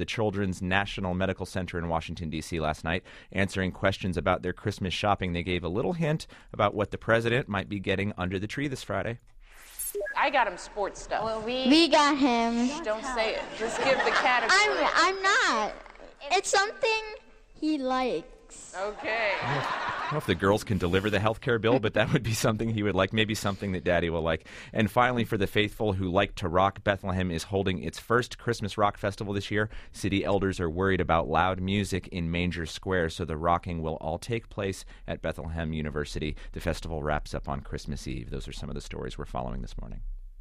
Children's National Medical Center in Washington, D.C. last night. Answering questions about their Christmas shopping, they gave a little hint about what the president might be getting under the tree this Friday. I got him sports stuff. Well, we got him. Don't say it. Just give the category. I'm not. It's something he likes. Okay. I don't know if the girls can deliver the health care bill, but that would be something he would like, maybe something that Daddy will like. And finally, for the faithful who like to rock, Bethlehem is holding its first Christmas rock festival this year. City elders are worried about loud music in Manger Square, so the rocking will all take place at Bethlehem University. The festival wraps up on Christmas Eve. Those are some of the stories we're following this morning.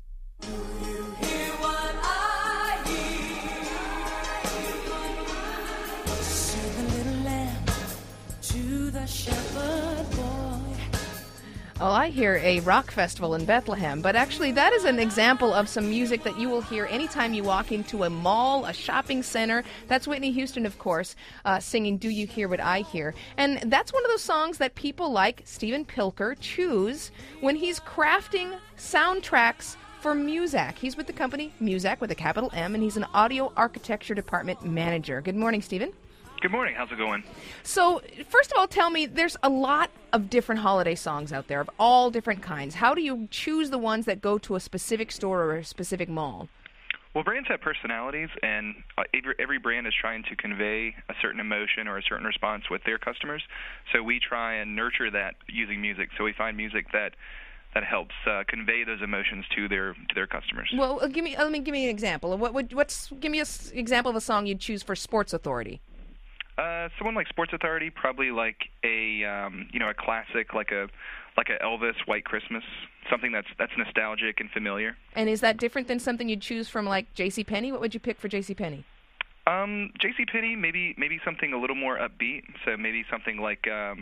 Oh, I hear a rock festival in Bethlehem, but actually that is an example of some music that you will hear anytime you walk into a mall, a shopping center. That's Whitney Houston, of course, singing Do You Hear What I Hear? And that's one of those songs that people like Steven Pilker choose when he's crafting soundtracks for Muzak. He's with the company Muzak with a capital M, and he's an audio architecture department manager. Good morning, Steven. Good morning. How's it going? So, first of all, tell me, there's a lot of different holiday songs out there of all different kinds. How do you choose the ones that go to a specific store or a specific mall? Well, brands have personalities, and every brand is trying to convey a certain emotion or a certain response with their customers. So we try and nurture that using music. So we find music that helps convey those emotions to their customers. Well, give me an example. Give me an example of a song you'd choose for Sports Authority. Someone like Sports Authority, probably like a classic, like a Elvis White Christmas, something that's nostalgic and familiar. And is that different than something you'd choose from like JCPenney? What would you pick for JCPenney? JCPenney, maybe something a little more upbeat. So maybe something like a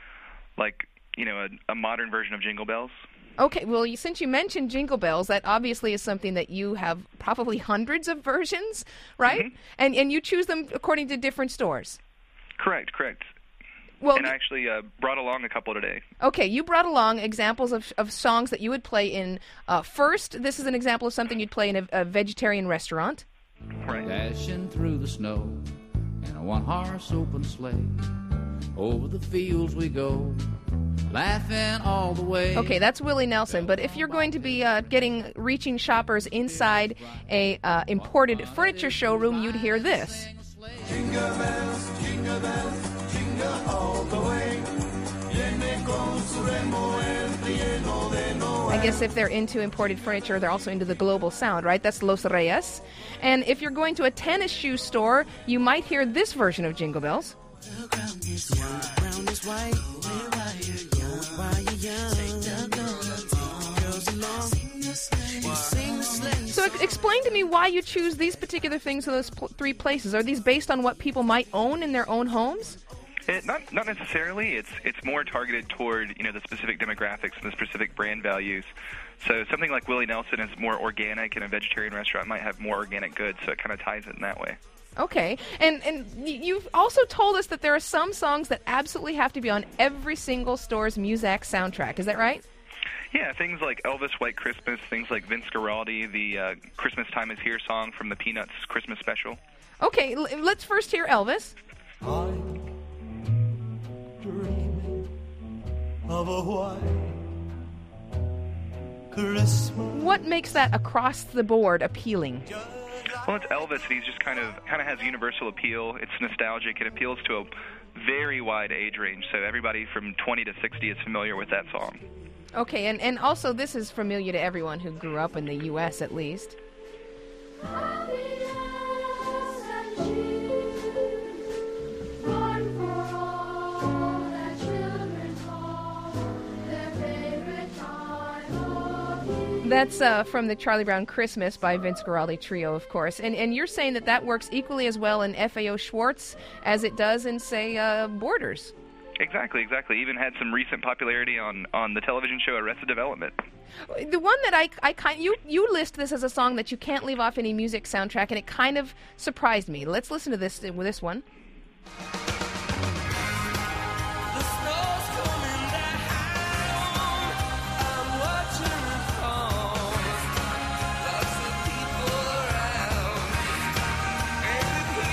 modern version of Jingle Bells. Okay, well, since you mentioned Jingle Bells, that obviously is something that you have probably hundreds of versions, right? Mm-hmm. And you choose them according to different stores. Correct. Well, and I actually brought along a couple today. Okay, you brought along examples of songs that you would play in. First, this is an example of something you'd play in a vegetarian restaurant. Right. Dashing through the snow in a one-horse open sleigh. Over the fields we go, laughing all the way. Okay, that's Willie Nelson. But if you're going to be reaching shoppers inside a imported furniture showroom, you'd hear this. Jingle bells, jingle bells, jingle all the way. I guess if they're into imported furniture, they're also into the global sound, right? That's Los Reyes. And if you're going to a tennis shoe store, you might hear this version of Jingle Bells. The ground is white, while you're young, girls along, sing the sleigh. So explain to me why you choose these particular things in those three places. Are these based on what people might own in their own homes? Not necessarily. It's more targeted toward the specific demographics and the specific brand values. So something like Willie Nelson is more organic, and a vegetarian restaurant might have more organic goods. So it kind of ties it in that way. Okay, and you've also told us that there are some songs that absolutely have to be on every single store's Muzak soundtrack. Is that right? Yeah, things like Elvis White Christmas, things like Vince Guaraldi, the Christmas Time Is Here song from the Peanuts Christmas special. Okay, let's first hear Elvis. I'm dreaming of a white Christmas. What makes that across the board appealing? Well, it's Elvis, and he's just kind of has universal appeal. It's nostalgic. It appeals to a very wide age range, so everybody from 20 to 60 is familiar with that song. Okay, and also this is familiar to everyone who grew up in the U.S. at least. That's from the Charlie Brown Christmas by Vince Guaraldi Trio, of course. And you're saying that works equally as well in FAO Schwartz as it does in, say, Borders. Exactly. Even had some recent popularity on the television show Arrested Development. The one that you list this as a song that you can't leave off any music soundtrack, and it kind of surprised me. Let's listen to this one.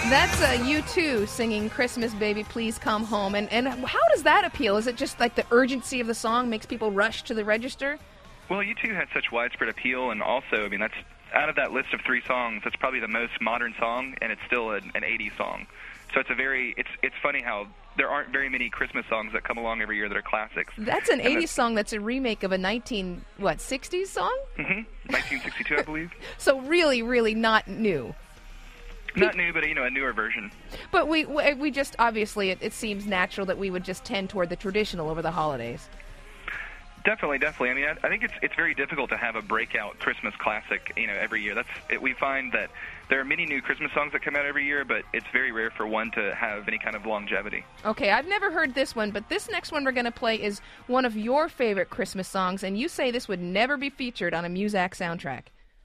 That's U2 singing Christmas Baby Please Come Home. And how does that appeal? Is it just like the urgency of the song makes people rush to the register? Well, U2 had such widespread appeal, and also, I mean, that's out of that list of 3 songs, that's probably the most modern song, and it's still an 80s song. So it's funny how there aren't very many Christmas songs that come along every year that are classics. That's an 80s song that's a remake of a 60s song? Mm-hmm. 1962, I believe. So really, really not new. Not new, but, a newer version. But we just, obviously, it seems natural that we would just tend toward the traditional over the holidays. Definitely. I mean, I think it's very difficult to have a breakout Christmas classic, every year. We find that there are many new Christmas songs that come out every year, but it's very rare for one to have any kind of longevity. Okay, I've never heard this one, but this next one we're going to play is one of your favorite Christmas songs, and you say this would never be featured on a Muzak soundtrack.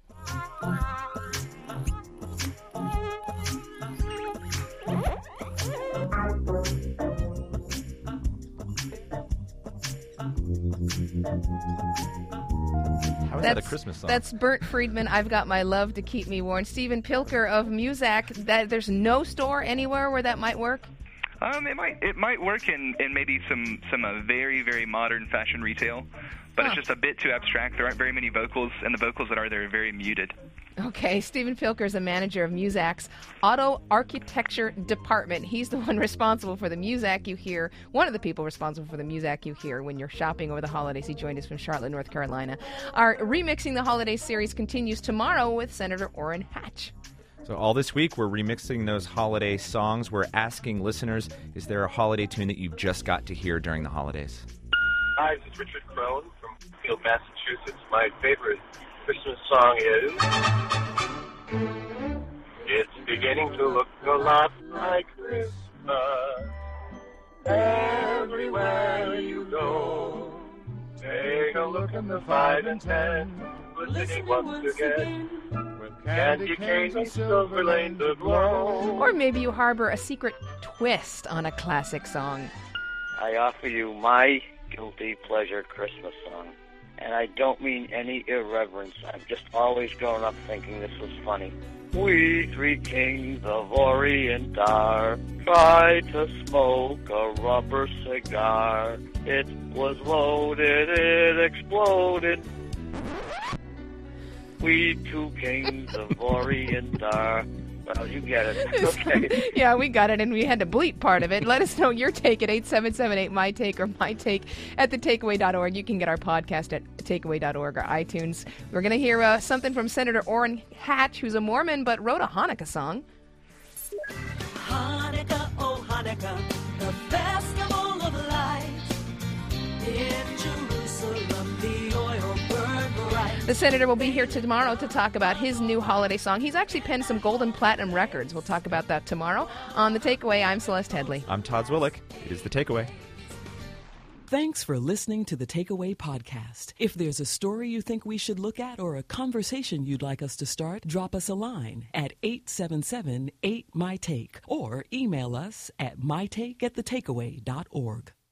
How is that a Christmas song? That's Bert Friedman, I've Got My Love to Keep Me Warm. Stephen Pilker of Muzak, there's no store anywhere where that might work? It might work in maybe some very, very modern fashion retail, but It's just a bit too abstract. There aren't very many vocals, and the vocals that are there are very muted. Okay, Stephen Pilker is a manager of Muzak's Auto Architecture Department. He's the one responsible for the Muzak you hear, one of the people responsible for the Muzak you hear when you're shopping over the holidays. He joined us from Charlotte, North Carolina. Our Remixing the Holidays series continues tomorrow with Senator Orrin Hatch. So all this week, we're remixing those holiday songs. We're asking listeners, is there a holiday tune that you've just got to hear during the holidays? Hi, this is Richard Crone from Field, Massachusetts. My favorite Christmas song is It's Beginning to Look a Lot Like Christmas everywhere you go. Take a look in the 5 and 10, listening once again. Candy canes and silver lanes aglow. Or maybe you harbor a secret twist on a classic song. I offer you my guilty pleasure Christmas song. And I don't mean any irreverence. I've just always grown up thinking this was funny. We 3 kings of Orient are tried to smoke a rubber cigar. It was loaded, it exploded. We 2 kings of Orient are... Well, you get it. Okay. Yeah, we got it, and we had to bleep part of it. Let us know your take at 877-8MY-TAKE or mytake at thetakeaway.org. You can get our podcast at takeaway.org or iTunes. We're going to hear something from Senator Orrin Hatch, who's a Mormon but wrote a Hanukkah song. Hanukkah, oh Hanukkah, the festival of lights. In Jerusalem, the oil burned bright. The senator will be here tomorrow to talk about his new holiday song. He's actually penned some gold and platinum records. We'll talk about that tomorrow. On The Takeaway, I'm Celeste Headley. I'm Todd Zwillick. It is The Takeaway. Thanks for listening to the Takeaway podcast. If there's a story you think we should look at or a conversation you'd like us to start, drop us a line at 877-8MY-TAKE or email us at mytake@thetakeaway.org.